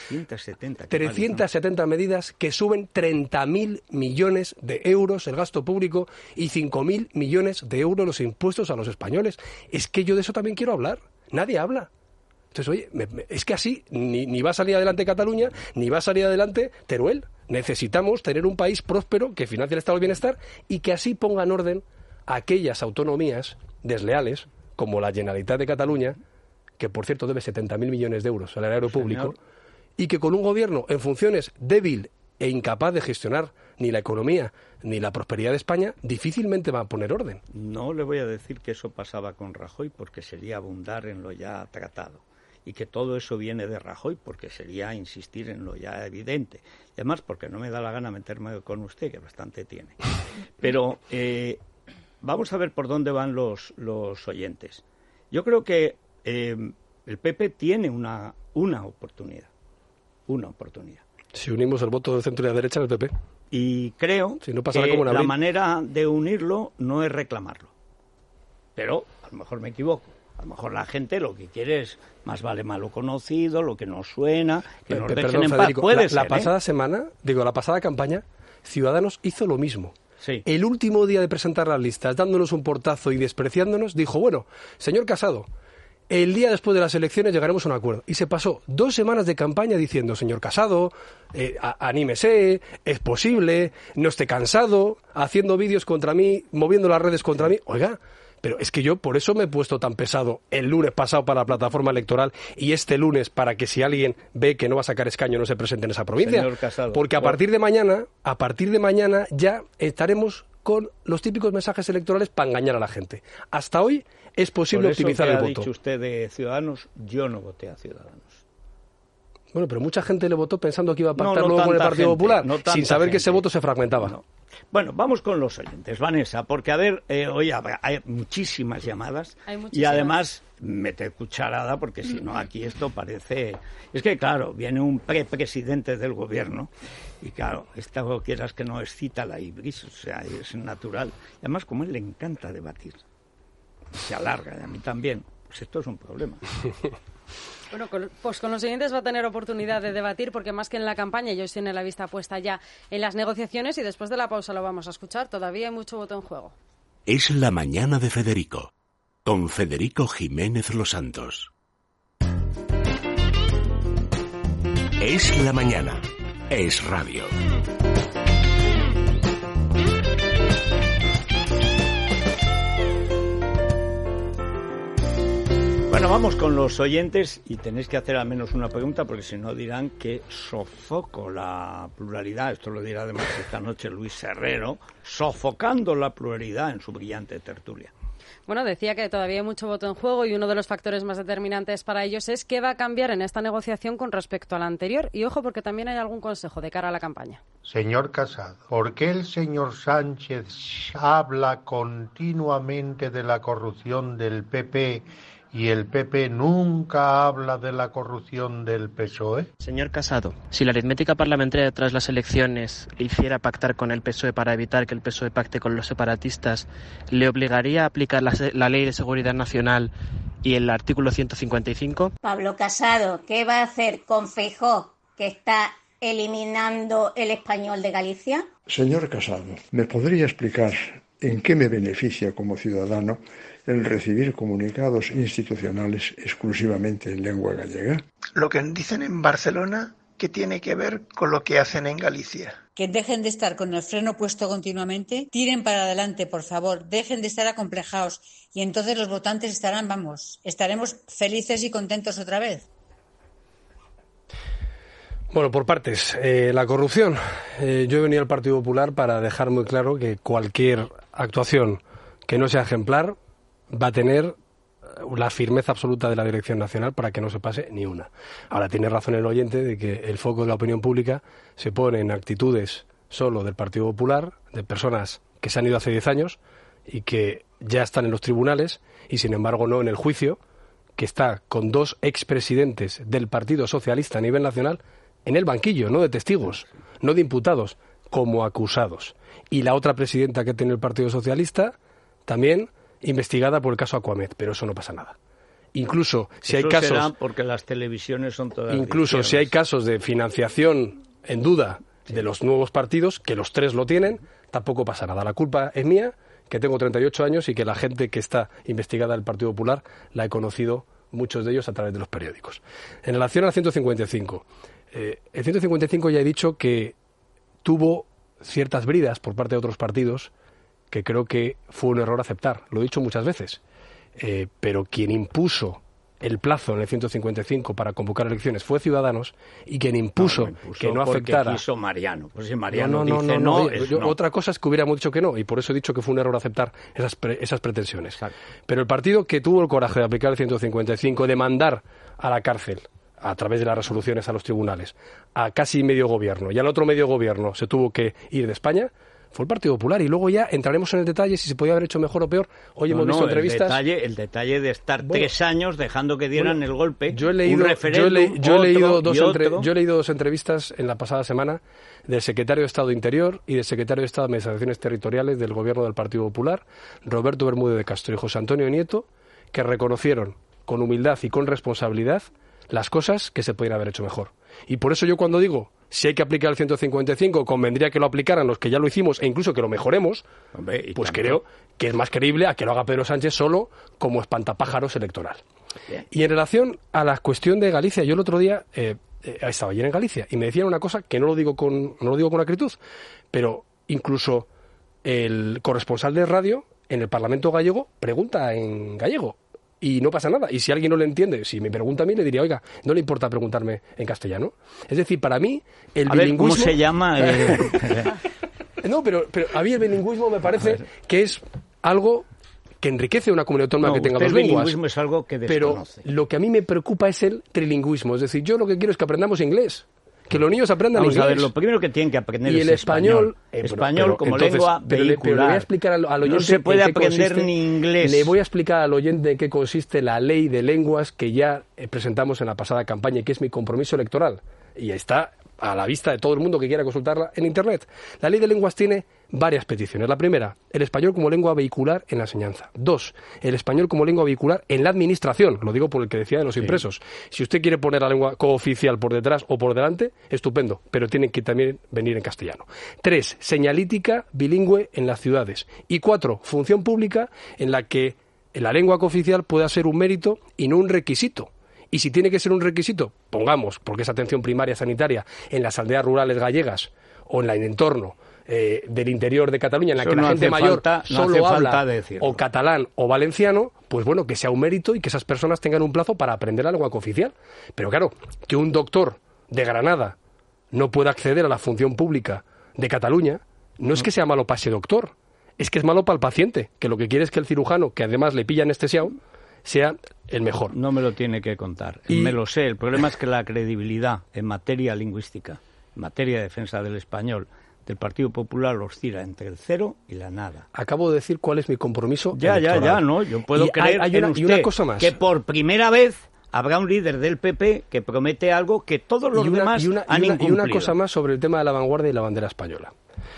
370 medidas que suben 30.000 millones de euros el gasto público y 5.000 millones de euros los impuestos a los españoles. Es que yo de eso también quiero hablar. Nadie habla. Entonces, oye, es que así ni va a salir adelante Cataluña, ni va a salir adelante Teruel. Necesitamos tener un país próspero que financie el estado del bienestar y que así ponga en orden aquellas autonomías desleales, como la Generalitat de Cataluña, que por cierto debe 70.000 millones de euros al erario público, y que con un gobierno en funciones débil e incapaz de gestionar ni la economía ni la prosperidad de España, difícilmente va a poner orden. No le voy a decir que eso pasaba con Rajoy, porque sería abundar en lo ya tratado, y que todo eso viene de Rajoy, porque sería insistir en lo ya evidente. Y además, porque no me da la gana meterme con usted, que bastante tiene. Pero vamos a ver por dónde van los oyentes. Yo creo que el PP tiene una oportunidad. Una oportunidad. Si unimos el voto del centro y la derecha del PP. Y creo no que como la manera de unirlo no es reclamarlo. Pero a lo mejor me equivoco. A lo mejor la gente lo que quiere es más vale malo conocido, lo que nos suena, que nos dejen en paz. Puede ser, la pasada semana, la pasada campaña, Ciudadanos hizo lo mismo. Sí. El último día de presentar las listas, dándonos un portazo y despreciándonos, dijo, bueno, señor Casado, el día después de las elecciones llegaremos a un acuerdo. Y se pasó 2 semanas de campaña diciendo, señor Casado, anímese, es posible, no esté cansado, haciendo vídeos contra mí, moviendo las redes contra mí. Oiga, pero es que yo por eso me he puesto tan pesado el lunes pasado para la plataforma electoral y este lunes para que si alguien ve que no va a sacar escaño no se presente en esa provincia. Señor Casado, porque a partir de mañana ya estaremos con los típicos mensajes electorales para engañar a la gente. Hasta hoy es posible optimizar el voto. Por eso que ha dicho usted de Ciudadanos, yo no voté a Ciudadanos. Bueno, pero mucha gente le votó pensando que iba a pactar luego con el Partido Popular, sin saber que ese voto se fragmentaba. No. Bueno, vamos con los oyentes, Vanessa, porque a ver, hoy hay muchísimas llamadas y además mete cucharada porque si no aquí esto parece... Es que claro, viene un presidente del gobierno y claro, esto quieras que no excita la ibris, o sea, es natural. Y además como a él le encanta debatir, se alarga y a mí también, pues esto es un problema. Bueno, pues con los siguientes va a tener oportunidad de debatir porque más que en la campaña ellos tienen la vista puesta ya en las negociaciones y después de la pausa lo vamos a escuchar. Todavía hay mucho voto en juego. Es la mañana de Federico, con Federico Jiménez Los Santos. Es la mañana. Es radio. Bueno, vamos con los oyentes y tenéis que hacer al menos una pregunta porque si no dirán que sofoco la pluralidad. Esto lo dirá además esta noche Luis Herrero, sofocando la pluralidad en su brillante tertulia. Bueno, decía que todavía hay mucho voto en juego y uno de los factores más determinantes para ellos es qué va a cambiar en esta negociación con respecto a la anterior. Y ojo, porque también hay algún consejo de cara a la campaña. Señor Casado, ¿por qué el señor Sánchez habla continuamente de la corrupción del PP y el PP nunca habla de la corrupción del PSOE? Señor Casado, si la aritmética parlamentaria tras las elecciones le hiciera pactar con el PSOE para evitar que el PSOE pacte con los separatistas, ¿le obligaría a aplicar la Ley de Seguridad Nacional y el artículo 155? Pablo Casado, ¿qué va a hacer con Feijóo, que está eliminando el español de Galicia? Señor Casado, ¿me podría explicar en qué me beneficia como ciudadano el recibir comunicados institucionales exclusivamente en lengua gallega? Lo que dicen en Barcelona, ¿qué tiene que ver con lo que hacen en Galicia? Que dejen de estar con el freno puesto continuamente, tiren para adelante, por favor, dejen de estar acomplejados y entonces los votantes estaremos felices y contentos otra vez. Bueno, por partes. La corrupción. Yo he venido al Partido Popular para dejar muy claro que cualquier actuación que no sea ejemplar va a tener la firmeza absoluta de la Dirección Nacional para que no se pase ni una. Ahora tiene razón el oyente de que el foco de la opinión pública se pone en actitudes solo del Partido Popular, de personas que se han ido hace 10 años y que ya están en los tribunales y sin embargo no en el juicio, que está con 2 expresidentes del Partido Socialista a nivel nacional en el banquillo, no de testigos, no de imputados, como acusados. Y la otra presidenta que tiene el Partido Socialista también investigada por el caso Aquamed, pero eso no pasa nada. Incluso si hay casos, será porque las televisiones son todas incluso si hay casos de financiación en duda de los nuevos partidos, que los 3 lo tienen, tampoco pasa nada. La culpa es mía, que tengo 38 años y que la gente que está investigada del Partido Popular la he conocido, muchos de ellos, a través de los periódicos. En relación al 155, el 155 ya he dicho que tuvo ciertas bridas por parte de otros partidos que creo que fue un error aceptar. Lo he dicho muchas veces. Pero quien impuso el plazo en el 155 para convocar elecciones fue Ciudadanos, y quien impuso que no afectara... Quiso Mariano. Pues si Mariano dice no. Otra cosa es que hubiéramos dicho que no, y por eso he dicho que fue un error aceptar esas pretensiones. Exacto. Pero el partido que tuvo el coraje de aplicar el 155, de mandar a la cárcel a través de las resoluciones a los tribunales a casi medio gobierno, y al otro medio gobierno se tuvo que ir de España, fue el Partido Popular. Y luego ya entraremos en el detalle si se podía haber hecho mejor o peor. Hoy hemos visto entrevistas... El detalle de estar 3 años dejando que dieran el golpe. Yo he leído, un referéndum, yo he leído 2 entrevistas en la pasada semana del secretario de Estado de Interior y del secretario de Estado de Administraciones Territoriales del Gobierno del Partido Popular, Roberto Bermúdez de Castro y José Antonio Nieto, que reconocieron con humildad y con responsabilidad las cosas que se podrían haber hecho mejor. Y por eso yo, cuando digo si hay que aplicar el 155, convendría que lo aplicaran los que ya lo hicimos e incluso que lo mejoremos, pues creo que es más creíble a que lo haga Pedro Sánchez solo como espantapájaros electoral. Bien. Y en relación a la cuestión de Galicia, yo el otro día estaba ayer en Galicia y me decían una cosa que no lo digo con acritud, pero incluso el corresponsal de radio en el Parlamento gallego pregunta en gallego. Y no pasa nada. Y si alguien no le entiende, si me pregunta a mí, le diría, oiga, no le importa preguntarme en castellano. Es decir, para mí, el bilingüismo... ¿Cómo se llama? No, pero a mí el bilingüismo me parece que es algo que enriquece una comunidad autónoma que tenga 2 lenguas. El bilingüismo es algo que desconoce. Pero lo que a mí me preocupa es el trilingüismo. Es decir, yo lo que quiero es que aprendamos inglés. Que los niños aprendan inglés. Vamos a ver, lo primero que tienen que aprender es español. Español como lengua vehicular. Pero le voy a explicar al oyente no se puede aprender ni inglés. Le voy a explicar al oyente en qué consiste la ley de lenguas que ya presentamos en la pasada campaña y que es mi compromiso electoral. Y está a la vista de todo el mundo que quiera consultarla en Internet. La ley de lenguas tiene varias peticiones. La primera, el español como lengua vehicular en la enseñanza. 2, el español como lengua vehicular en la administración. Lo digo por el que decía de los impresos. Si usted quiere poner la lengua cooficial por detrás o por delante, estupendo, pero tiene que también venir en castellano. 3, señalítica bilingüe en las ciudades. Y 4, función pública en la que la lengua cooficial pueda ser un mérito y no un requisito. Y si tiene que ser un requisito, pongamos, porque es atención primaria sanitaria, en las aldeas rurales gallegas o en el entorno del interior de Cataluña, en la que la gente mayor solo habla o catalán o valenciano, pues bueno, que sea un mérito y que esas personas tengan un plazo para aprender la lengua cooficial. Pero claro, que un doctor de Granada no pueda acceder a la función pública de Cataluña, no es que sea malo para ese doctor, es que es malo para el paciente, que lo que quiere es que el cirujano, que además le pilla anestesiado, sea el mejor. No me lo tiene que contar, me lo sé. El problema es que la credibilidad en materia lingüística, en materia de defensa del español, del Partido Popular oscila entre el cero y la nada. Acabo de decir cuál es mi compromiso electoral. Ya, ¿no? Yo puedo creer en usted una cosa más. Que por primera vez habrá un líder del PP que promete algo que todos los demás han incumplido. Y una cosa más sobre el tema de la vanguardia y la bandera española.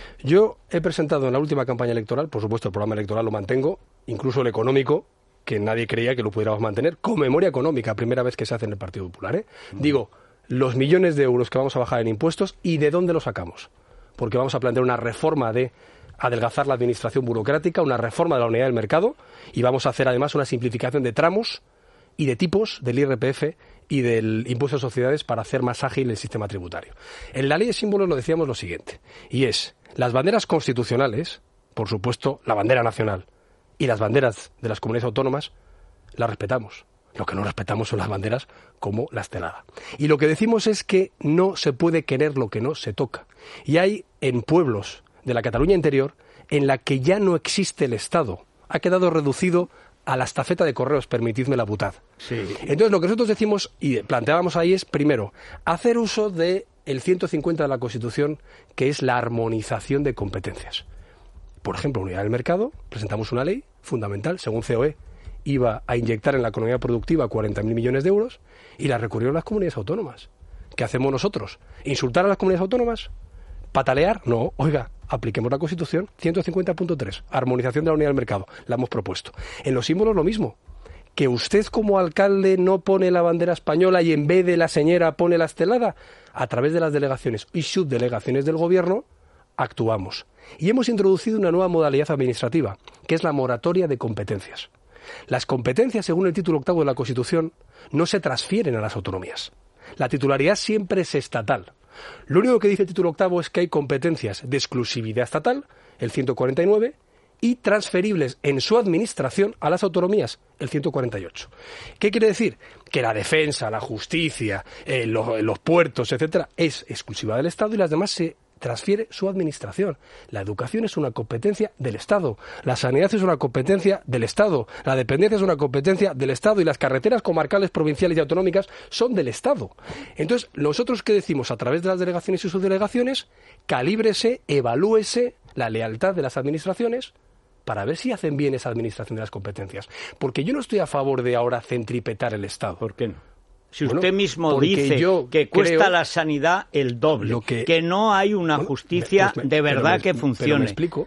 Yo he presentado en la última campaña electoral, por supuesto el programa electoral lo mantengo, incluso el económico, que nadie creía que lo pudiéramos mantener, con memoria económica, primera vez que se hace en el Partido Popular. Digo, los millones de euros que vamos a bajar en impuestos y de dónde los sacamos. Porque vamos a plantear una reforma de adelgazar la administración burocrática, una reforma de la unidad del mercado y vamos a hacer además una simplificación de tramos y de tipos del IRPF y del impuesto de sociedades para hacer más ágil el sistema tributario. En la ley de símbolos lo decíamos lo siguiente, y es, las banderas constitucionales, por supuesto la bandera nacional y las banderas de las comunidades autónomas, las respetamos. Lo que no respetamos son las banderas como la estelada. Y lo que decimos es que no se puede querer lo que no se toca. Y hay en pueblos de la Cataluña interior en la que ya no existe el Estado. Ha quedado reducido a la estafeta de correos, permitidme la butad. Sí. Entonces lo que nosotros decimos y planteábamos ahí es, primero, hacer uso del 150 de la Constitución, que es la armonización de competencias. Por ejemplo, unidad del mercado, presentamos una ley fundamental, según COE, iba a inyectar en la economía productiva 40.000 millones de euros y la recurrieron las comunidades autónomas. ¿Qué hacemos nosotros? ¿Insultar a las comunidades autónomas? ¿Patalear? No, oiga, apliquemos la Constitución 150.3, armonización de la unidad del mercado, la hemos propuesto. En los símbolos lo mismo, que usted como alcalde no pone la bandera española y en vez de la señora pone la estelada, a través de las delegaciones y subdelegaciones del gobierno actuamos. Y hemos introducido una nueva modalidad administrativa, que es la moratoria de competencias. Las competencias, según el título 8º de la Constitución, no se transfieren a las autonomías. La titularidad siempre es estatal. Lo único que dice el título 8º es que hay competencias de exclusividad estatal, el 149, y transferibles en su administración a las autonomías, el 148. ¿Qué quiere decir? Que la defensa, la justicia, los puertos, etcétera, es exclusiva del Estado y las demás se transfiere su administración. La educación es una competencia del Estado, la sanidad es una competencia del Estado, la dependencia es una competencia del Estado y las carreteras comarcales, provinciales y autonómicas son del Estado. Entonces, nosotros ¿qué decimos? A través de las delegaciones y subdelegaciones, calíbrese, evalúese la lealtad de las administraciones para ver si hacen bien esa administración de las competencias. Porque yo no estoy a favor de ahora centripetar el Estado. ¿Por qué no? Si usted mismo dice que cuesta la sanidad el doble, que no hay una justicia de verdad que funcione. Pero me explico.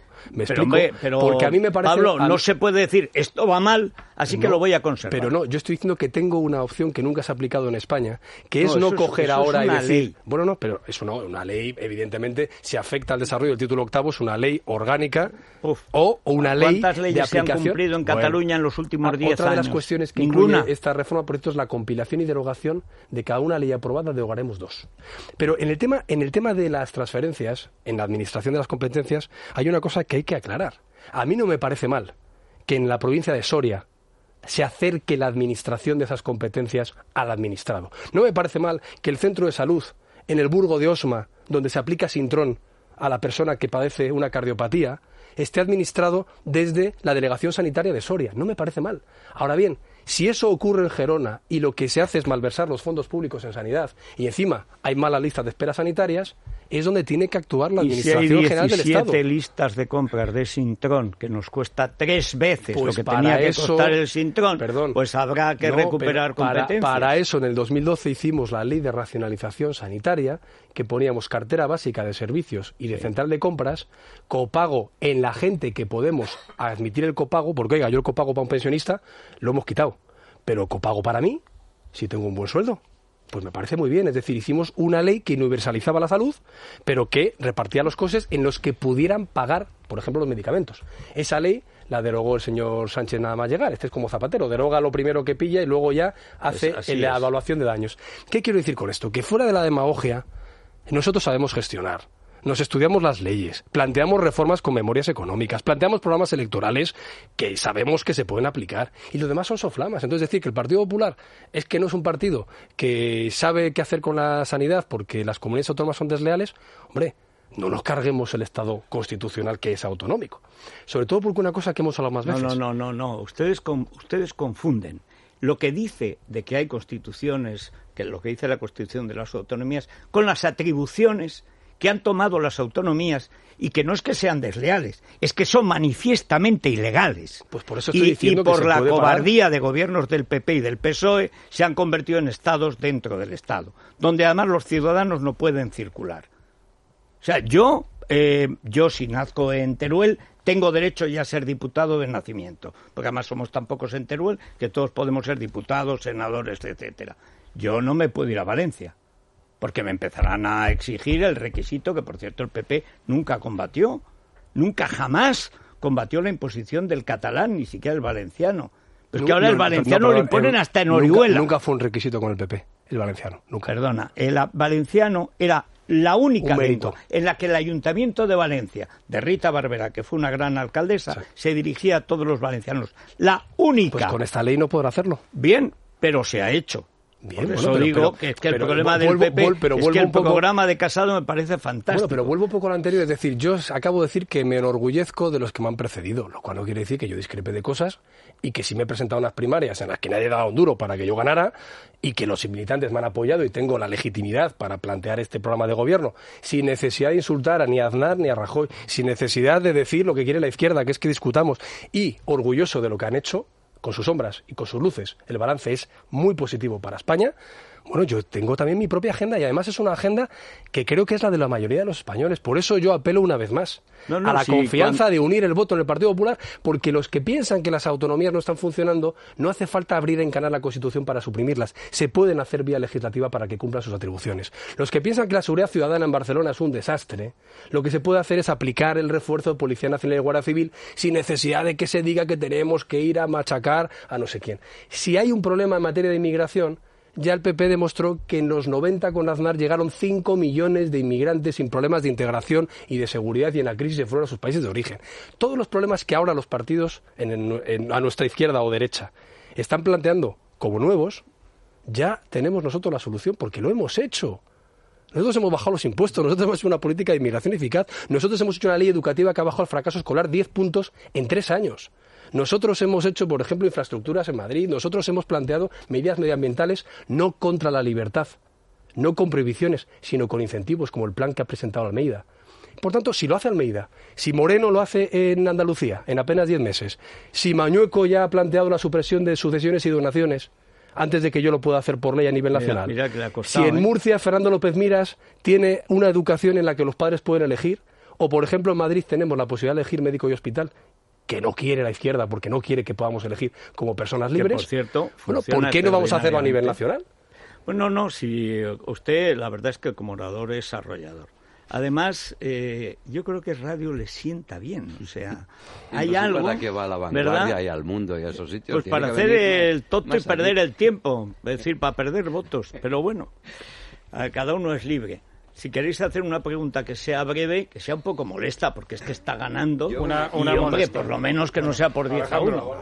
Pero porque a mí me parece... Pablo, no se puede decir, esto va mal, así que lo voy a conservar. Pero no, yo estoy diciendo que tengo una opción que nunca se ha aplicado en España, que es no coger ahora y decir... Ley. Bueno, no, pero es una ley, evidentemente, si afecta al desarrollo del título 8º, es una ley orgánica o una ley de aplicación. ¿Cuántas leyes se han cumplido en Cataluña en los últimos 10 años? Otra de las cuestiones que incluye esta reforma, por esto, es la compilación y derogación de cada una ley aprobada, derogaremos 2. Pero en el tema de las transferencias, en la administración de las competencias, hay una cosa que hay que aclarar. A mí no me parece mal que en la provincia de Soria se acerque la administración de esas competencias al administrado. No me parece mal que el centro de salud en el Burgo de Osma, donde se aplica Sintrón a la persona que padece una cardiopatía, esté administrado desde la delegación sanitaria de Soria. No me parece mal. Ahora bien, si eso ocurre en Gerona y lo que se hace es malversar los fondos públicos en sanidad y encima hay malas listas de espera sanitarias, es donde tiene que actuar la Administración General del Estado. Y si hay 17 listas de compras de Sintrón, que nos cuesta 3 veces lo que tenía que costar el Sintrón, pues habrá que recuperar competencias. Para eso, en el 2012 hicimos la Ley de Racionalización Sanitaria, que poníamos cartera básica de servicios y de central de compras, copago en la gente que podemos admitir el copago, porque oiga, yo el copago para un pensionista lo hemos quitado, pero copago para mí, si tengo un buen sueldo. Pues me parece muy bien, es decir, hicimos una ley que universalizaba la salud, pero que repartía los costes en los que pudieran pagar, por ejemplo, los medicamentos. Esa ley la derogó el señor Sánchez nada más llegar. Este es como Zapatero, deroga lo primero que pilla y luego ya hace la evaluación de daños. ¿Qué quiero decir con esto? Que fuera de la demagogia, nosotros sabemos gestionar. Nos estudiamos las leyes, planteamos reformas con memorias económicas, planteamos programas electorales que sabemos que se pueden aplicar y lo demás son soflamas. Entonces decir que el Partido Popular es que no es un partido que sabe qué hacer con la sanidad porque las comunidades autónomas son desleales, hombre, no nos carguemos el Estado constitucional que es autonómico. Sobre todo porque una cosa que hemos hablado más veces. No. Ustedes confunden lo que dice de que hay constituciones, que lo que dice la Constitución de las autonomías, con las atribuciones que han tomado las autonomías y que no es que sean desleales, es que son manifiestamente ilegales. Pues por eso estoy diciendo y por que la se puede cobardía de gobiernos del PP y del PSOE se han convertido en estados dentro del Estado, donde además los ciudadanos no pueden circular. O sea, yo si nazco en Teruel, tengo derecho ya a ser diputado de nacimiento, porque además somos tan pocos en Teruel que todos podemos ser diputados, senadores, etcétera. Yo no me puedo ir a Valencia, porque me empezarán a exigir el requisito que, por cierto, el PP nunca combatió, nunca jamás combatió la imposición del catalán, ni siquiera el valenciano. Pero es que ahora el valenciano lo imponen hasta en Orihuela. Nunca fue un requisito con el PP, el valenciano, nunca. Perdona, el valenciano era la única lengua en la que el Ayuntamiento de Valencia, de Rita Barberá, que fue una gran alcaldesa, se dirigía a todos los valencianos. La única. Pues con esta ley no podrá hacerlo. Bien, pero se ha hecho. Bien, por eso digo que el problema del PP es que el programa de Casado me parece fantástico. Bueno, pero vuelvo un poco a lo anterior, es decir, yo acabo de decir que me enorgullezco de los que me han precedido, lo cual no quiere decir que yo discrepe de cosas y que si me he presentado unas primarias en las que nadie ha dado un duro para que yo ganara y que los militantes me han apoyado y tengo la legitimidad para plantear este programa de gobierno, sin necesidad de insultar ni a Aznar ni a Rajoy, sin necesidad de decir lo que quiere la izquierda, que es que discutamos, y orgulloso de lo que han hecho, con sus sombras y con sus luces, el balance es muy positivo para España. Bueno, yo tengo también mi propia agenda y además es una agenda que creo que es la de la mayoría de los españoles. Por eso yo apelo una vez más a la confianza de unir el voto en el Partido Popular, porque los que piensan que las autonomías no están funcionando, no hace falta abrir en canal la Constitución para suprimirlas. Se pueden hacer vía legislativa para que cumplan sus atribuciones. Los que piensan que la seguridad ciudadana en Barcelona es un desastre, lo que se puede hacer es aplicar el refuerzo de Policía Nacional y Guardia Civil sin necesidad de que se diga que tenemos que ir a machacar a no sé quién. Si hay un problema en materia de inmigración, ya el PP demostró que en los 90 con Aznar llegaron 5 millones de inmigrantes sin problemas de integración y de seguridad y en la crisis se fueron a sus países de origen. Todos los problemas que ahora los partidos a nuestra izquierda o derecha están planteando como nuevos, ya tenemos nosotros la solución porque lo hemos hecho. Nosotros hemos bajado los impuestos, nosotros hemos hecho una política de inmigración eficaz, nosotros hemos hecho una ley educativa que ha bajado el fracaso escolar 10 puntos en 3 años. Nosotros hemos hecho, por ejemplo, infraestructuras en Madrid, nosotros hemos planteado medidas medioambientales no contra la libertad, no con prohibiciones, sino con incentivos, como el plan que ha presentado Almeida. Por tanto, si lo hace Almeida, si Moreno lo hace en Andalucía en apenas 10 meses, si Mañueco ya ha planteado la supresión de sucesiones y donaciones, antes de que yo lo pueda hacer por ley a nivel nacional. Mira que le ha costado, si en Murcia Fernando López Miras tiene una educación en la que los padres pueden elegir, o por ejemplo en Madrid tenemos la posibilidad de elegir médico y hospital, que no quiere la izquierda porque no quiere que podamos elegir como personas libres. Que, por cierto, bueno, ¿por qué no vamos a hacerlo a nivel nacional? Bueno, no, si usted, la verdad es que como orador es arrollador. Además, yo creo que radio le sienta bien, o sea, hay no algo, para que va a la vanguardia y al mundo y a esos sitios. Pues para hacer el tonto y perder el tiempo, es decir, para perder votos, pero bueno, cada uno es libre. Si queréis hacer una pregunta que sea breve, que sea un poco molesta, porque es que está ganando, una hombre, por lo menos que no sea por 10-1.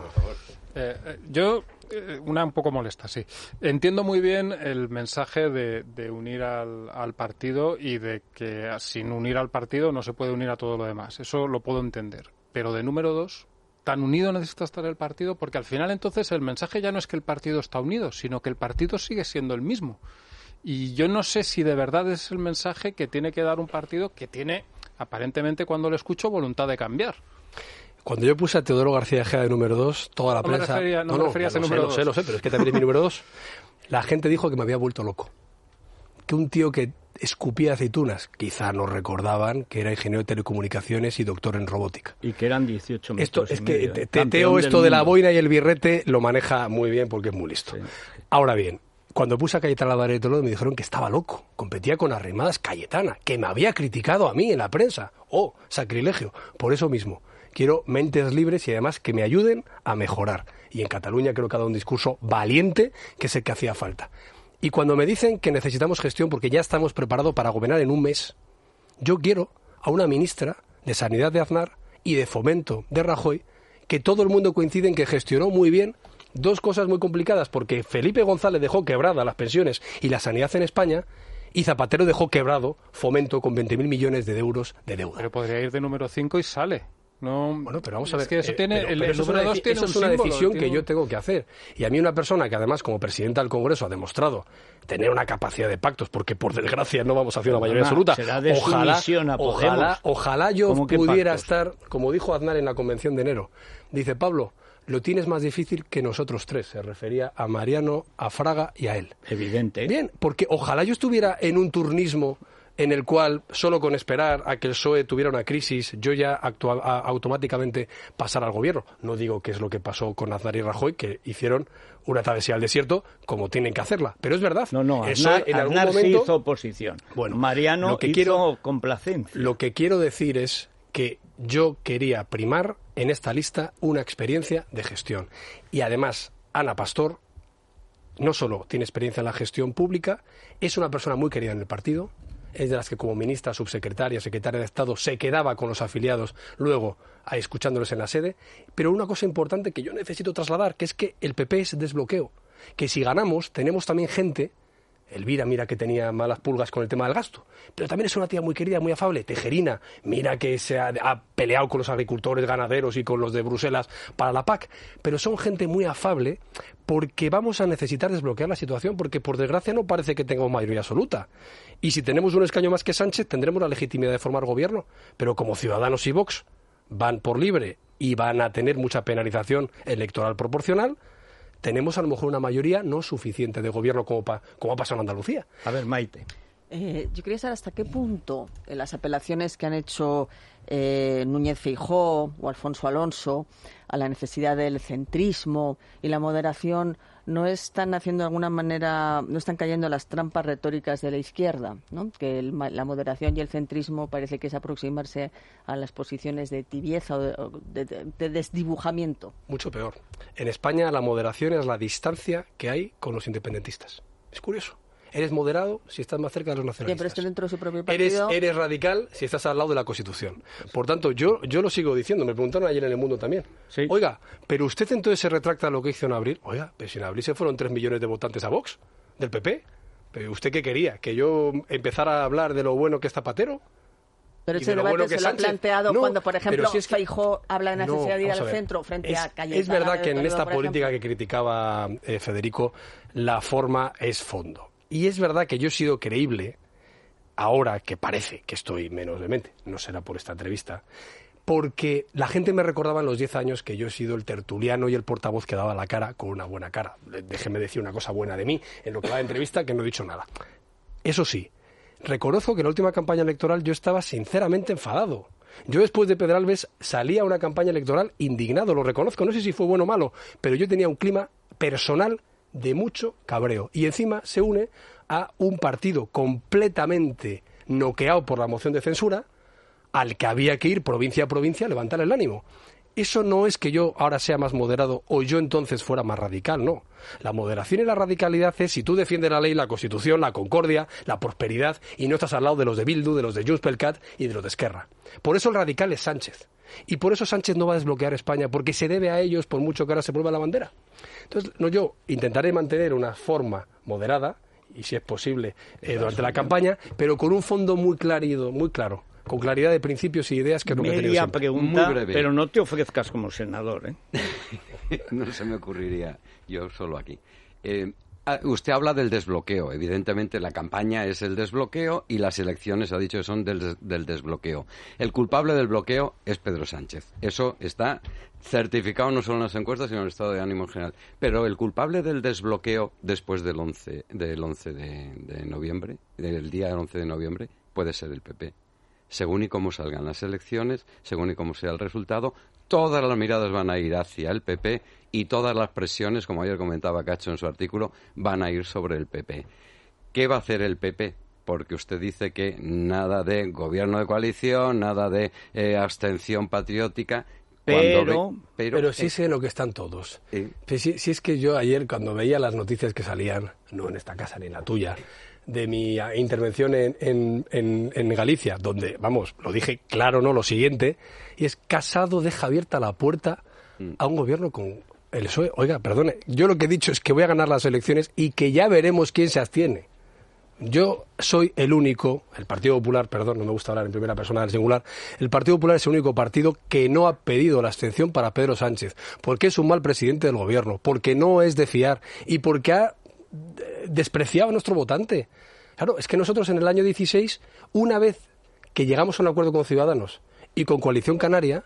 Una un poco molesta, sí. Entiendo muy bien el mensaje de unir al partido y de que sin unir al partido no se puede unir a todo lo demás. Eso lo puedo entender. Pero de número 2, tan unido necesita estar el partido, porque al final entonces el mensaje ya no es que el partido está unido, sino que el partido sigue siendo el mismo. Y yo no sé si de verdad es el mensaje que tiene que dar un partido que tiene, aparentemente, cuando lo escucho, voluntad de cambiar. Cuando yo puse a Teodoro García Ejea de número 2, toda la prensa... No me refería a ese número 2. Lo sé, pero es que también es mi número 2. La gente dijo que me había vuelto loco. Que un tío que escupía aceitunas, quizá no recordaban que era ingeniero de telecomunicaciones y doctor en robótica. Y que eran 18 metros. Esto es que Teo, esto de la boina y el birrete, lo maneja muy bien porque es muy listo. Sí. Ahora bien, cuando puse a Cayetana Álvarez de Toledo me dijeron que estaba loco. Competía con Arrimadas Cayetana, que me había criticado a mí en la prensa. ¡Oh, sacrilegio! Por eso mismo, quiero mentes libres y además que me ayuden a mejorar. Y en Cataluña creo que ha dado un discurso valiente, que es el que hacía falta. Y cuando me dicen que necesitamos gestión porque ya estamos preparados para gobernar en un mes, yo quiero a una ministra de Sanidad de Aznar y de Fomento de Rajoy, que todo el mundo coincide en que gestionó muy bien dos cosas muy complicadas, porque Felipe González dejó quebrada las pensiones y la sanidad en España, Y Zapatero dejó quebrado Fomento con 20.000 millones de euros de deuda. Pero podría ir de número 5 y sale. No, bueno, pero vamos a ver. Es que eso tiene, pero eso es una decisión que yo tengo que hacer. Y a mí una persona que además como presidenta del Congreso ha demostrado tener una capacidad de pactos, porque por desgracia no vamos a hacer una mayoría absoluta. Ojalá yo pudiera estar, como dijo Aznar en la convención de enero. Dice, Pablo, lo tienes más difícil que nosotros tres. Se refería a Mariano, a Fraga y a él. Evidente. Bien, porque ojalá yo estuviera en un turnismo en el cual, solo con esperar a que el PSOE tuviera una crisis, yo ya automáticamente pasara al gobierno. No digo que es lo que pasó con Aznar y Rajoy, que hicieron una travesía al desierto como tienen que hacerla. Pero es verdad. No, Aznar sí hizo oposición. Bueno, Mariano hizo complacencia. Lo que quiero decir es que yo quería primar en esta lista una experiencia de gestión. Y además, Ana Pastor no solo tiene experiencia en la gestión pública, es una persona muy querida en el partido, es de las que como ministra, subsecretaria, secretaria de Estado se quedaba con los afiliados luego escuchándoles en la sede. Pero una cosa importante que yo necesito trasladar, que es que el PP es desbloqueo, que si ganamos tenemos también gente. Elvira, mira que tenía malas pulgas con el tema del gasto, pero también es una tía muy querida, muy afable. Tejerina, mira que se ha peleado con los agricultores, ganaderos y con los de Bruselas para la PAC, pero son gente muy afable porque vamos a necesitar desbloquear la situación, porque por desgracia no parece que tengamos mayoría absoluta. Y si tenemos un escaño más que Sánchez, tendremos la legitimidad de formar gobierno, pero como Ciudadanos y Vox van por libre y van a tener mucha penalización electoral proporcional, tenemos a lo mejor una mayoría no suficiente de gobierno como ha pasado en Andalucía. A ver, Maite. Yo quería saber hasta qué punto las apelaciones que han hecho Núñez Feijóo o Alfonso Alonso a la necesidad del centrismo y la moderación no están haciendo de alguna manera, no están cayendo en las trampas retóricas de la izquierda, ¿no? Que la moderación y el centrismo parece que es aproximarse a las posiciones de tibieza o de desdibujamiento. Mucho peor. En España la moderación es la distancia que hay con los independentistas. Es curioso. Eres moderado si estás más cerca de los nacionalistas. Pero es que dentro de su propio partido... Eres radical si estás al lado de la Constitución. Por tanto, yo lo sigo diciendo. Me preguntaron ayer en El Mundo también. Sí. Oiga, ¿pero usted entonces se retracta lo que hizo en abril? Oiga, pero si en abril se fueron 3 millones de votantes a Vox, del PP. ¿Pero usted qué quería? ¿Que yo empezara a hablar de lo bueno que es Zapatero? Pero ese debate se lo ha planteado cuando, por ejemplo, Feijóo habla de necesidad de ir al centro frente a Cayetana. Es verdad que en esta política que criticaba Federico, la forma es fondo. Y es verdad que yo he sido creíble, ahora que parece que estoy menos demente, no será por esta entrevista, porque la gente me recordaba en los 10 años que yo he sido el tertuliano y el portavoz que daba la cara con una buena cara. Déjeme decir una cosa buena de mí en lo que va de entrevista, que no he dicho nada. Eso sí, reconozco que en la última campaña electoral yo estaba sinceramente enfadado. Yo después de Pedralbes salí a una campaña electoral indignado, lo reconozco, no sé si fue bueno o malo, pero yo tenía un clima personal de mucho cabreo. Y encima se une a un partido completamente noqueado por la moción de censura, al que había que ir provincia a provincia a levantar el ánimo. Eso no es que yo ahora sea más moderado o yo entonces fuera más radical, no. La moderación y la radicalidad es si tú defiendes la ley, la Constitución, la concordia, la prosperidad y no estás al lado de los de Bildu, de los de Junts pel Cat y de los de Esquerra. Por eso el radical es Sánchez. Y por eso Sánchez no va a desbloquear España, porque se debe a ellos por mucho que ahora se vuelva la bandera. Entonces, yo intentaré mantener una forma moderada, y si es posible, durante la campaña, pero con un fondo muy claro, con claridad de principios y ideas, que es lo que he tenido siempre. Pregunta, muy breve. Pero no te ofrezcas como senador, ¿eh? No se me ocurriría, yo solo aquí. Usted habla del desbloqueo. Evidentemente la campaña es el desbloqueo y las elecciones, ha dicho, que son del desbloqueo. El culpable del bloqueo es Pedro Sánchez. Eso está certificado no solo en las encuestas, sino en el estado de ánimo en general. Pero el culpable del desbloqueo después del 11 de noviembre, del día del 11 de noviembre, puede ser el PP. Según y cómo salgan las elecciones, según y cómo sea el resultado, todas las miradas van a ir hacia el PP y todas las presiones, como ayer comentaba Cacho en su artículo, van a ir sobre el PP. ¿Qué va a hacer el PP? Porque usted dice que nada de gobierno de coalición, nada de abstención patriótica. Pero sí sé lo que están todos. Si es que yo ayer, cuando veía las noticias que salían, no en esta casa ni en la tuya, de mi intervención en Galicia, donde, vamos, lo dije claro, no, lo siguiente, y es: Casado deja abierta la puerta a un gobierno con el PSOE. Oiga, perdone, yo lo que he dicho es que voy a ganar las elecciones y que ya veremos quién se abstiene. Yo soy el único, el Partido Popular, perdón, no me gusta hablar en primera persona del singular, el Partido Popular es el único partido que no ha pedido la abstención para Pedro Sánchez, porque es un mal presidente del gobierno, porque no es de fiar y porque ha despreciado a nuestro votante. Claro, es que nosotros en el año 16, una vez que llegamos a un acuerdo con Ciudadanos y con Coalición Canaria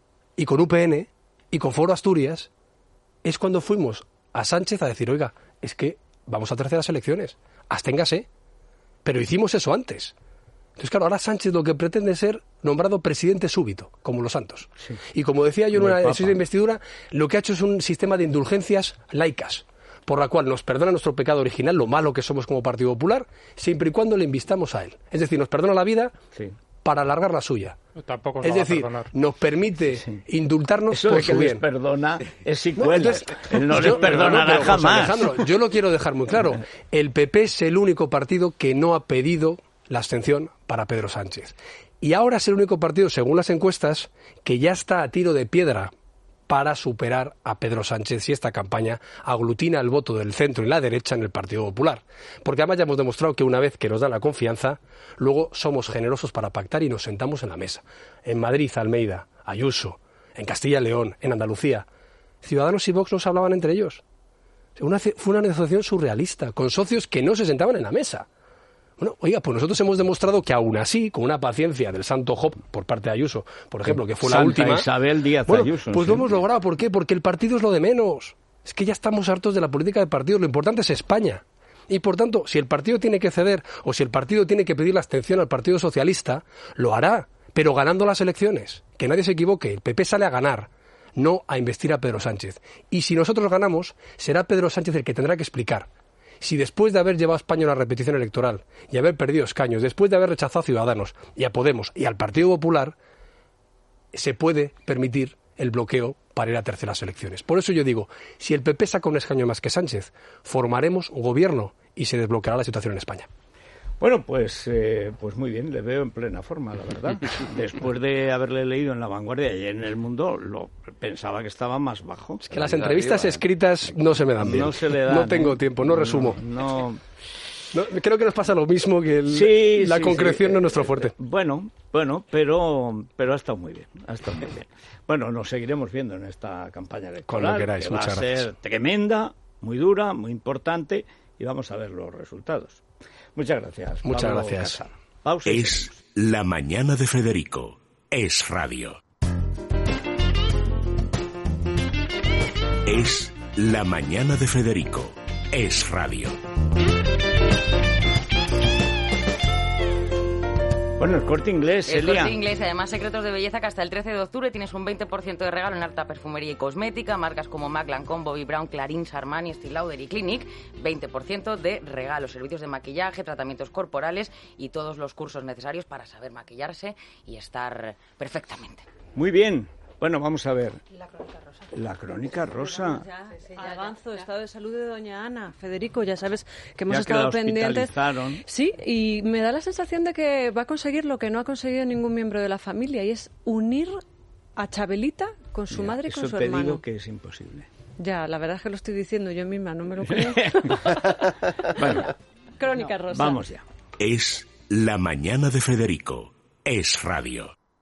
y con UPN y con Foro Asturias, es cuando fuimos a Sánchez a decir, oiga, es que vamos a terceras elecciones, absténgase. Pero hicimos eso antes. Entonces, claro, ahora Sánchez lo que pretende es ser nombrado presidente súbito, como los santos. Sí. Y como decía yo en una sesión de investidura, lo que ha hecho es un sistema de indulgencias laicas, por la cual nos perdona nuestro pecado original, lo malo que somos como Partido Popular, siempre y cuando le invistamos a él. Es decir, nos perdona la vida para alargar la suya. Tampoco es decir, nos permite indultarnos eso por de que su bien. Les perdona es secuela. Él no les perdonará jamás. Alejandro, yo lo quiero dejar muy claro. El PP es el único partido que no ha pedido la abstención para Pedro Sánchez. Y ahora es el único partido, según las encuestas, que ya está a tiro de piedra para superar a Pedro Sánchez si esta campaña aglutina el voto del centro y la derecha en el Partido Popular. Porque además ya hemos demostrado que una vez que nos dan la confianza, luego somos generosos para pactar y nos sentamos en la mesa. En Madrid, Almeida, Ayuso, en Castilla y León, en Andalucía, Ciudadanos y Vox no se hablaban entre ellos. Fue una negociación surrealista, con socios que no se sentaban en la mesa. Bueno, oiga, pues nosotros hemos demostrado que aún así, con una paciencia del santo Job por parte de Ayuso, por ejemplo, que fue la última... Isabel Díaz Ayuso. Pues lo hemos logrado. ¿Por qué? Porque el partido es lo de menos. Es que ya estamos hartos de la política de partidos. Lo importante es España. Y, por tanto, si el partido tiene que ceder o si el partido tiene que pedir la abstención al Partido Socialista, lo hará, pero ganando las elecciones. Que nadie se equivoque. El PP sale a ganar, no a investir a Pedro Sánchez. Y si nosotros ganamos, será Pedro Sánchez el que tendrá que explicar si después de haber llevado a España a una repetición electoral y haber perdido escaños, después de haber rechazado a Ciudadanos y a Podemos y al Partido Popular, se puede permitir el bloqueo para ir a terceras elecciones. Por eso yo digo, si el PP saca un escaño más que Sánchez, formaremos un gobierno y se desbloqueará la situación en España. Bueno, pues muy bien, le veo en plena forma, la verdad. Después de haberle leído en La Vanguardia y en El Mundo, pensaba que estaba más bajo. Es que las entrevistas escritas no se me dan bien. No se le dan. No tengo tiempo, no resumo. No, creo que nos pasa lo mismo, que la concreción no es nuestro fuerte. Bueno, pero ha estado muy bien, Bueno, nos seguiremos viendo en esta campaña electoral. Con lo queráis, que muchas gracias. Va a ser tremenda, muy dura, muy importante, y vamos a ver los resultados. Muchas gracias. Muchas gracias. Pausa. Es La Mañana de Federico. Es radio. Es La Mañana de Federico. Es radio. Bueno, el Corte Inglés, El Corte Inglés, además, secretos de belleza que hasta el 13 de octubre tienes un 20% de regalo en alta perfumería y cosmética, marcas como MAC, Lancôme, Bobbi Brown, Clarins, Armani, Estée Lauder y Clinique, 20% de regalo, servicios de maquillaje, tratamientos corporales y todos los cursos necesarios para saber maquillarse y estar perfectamente. Muy bien. Bueno, vamos a ver. La crónica rosa. Avanzo, estado de salud de doña Ana. Federico, ya sabes que hemos estado pendientes. Sí, y me da la sensación de que va a conseguir lo que no ha conseguido ningún miembro de la familia, y es unir a Chabelita con su madre y con su hermano. Eso te digo que es imposible. Ya, la verdad es que lo estoy diciendo yo misma, no me lo creo. Bueno, crónica rosa. Vamos ya. Es La Mañana de Federico. Es radio.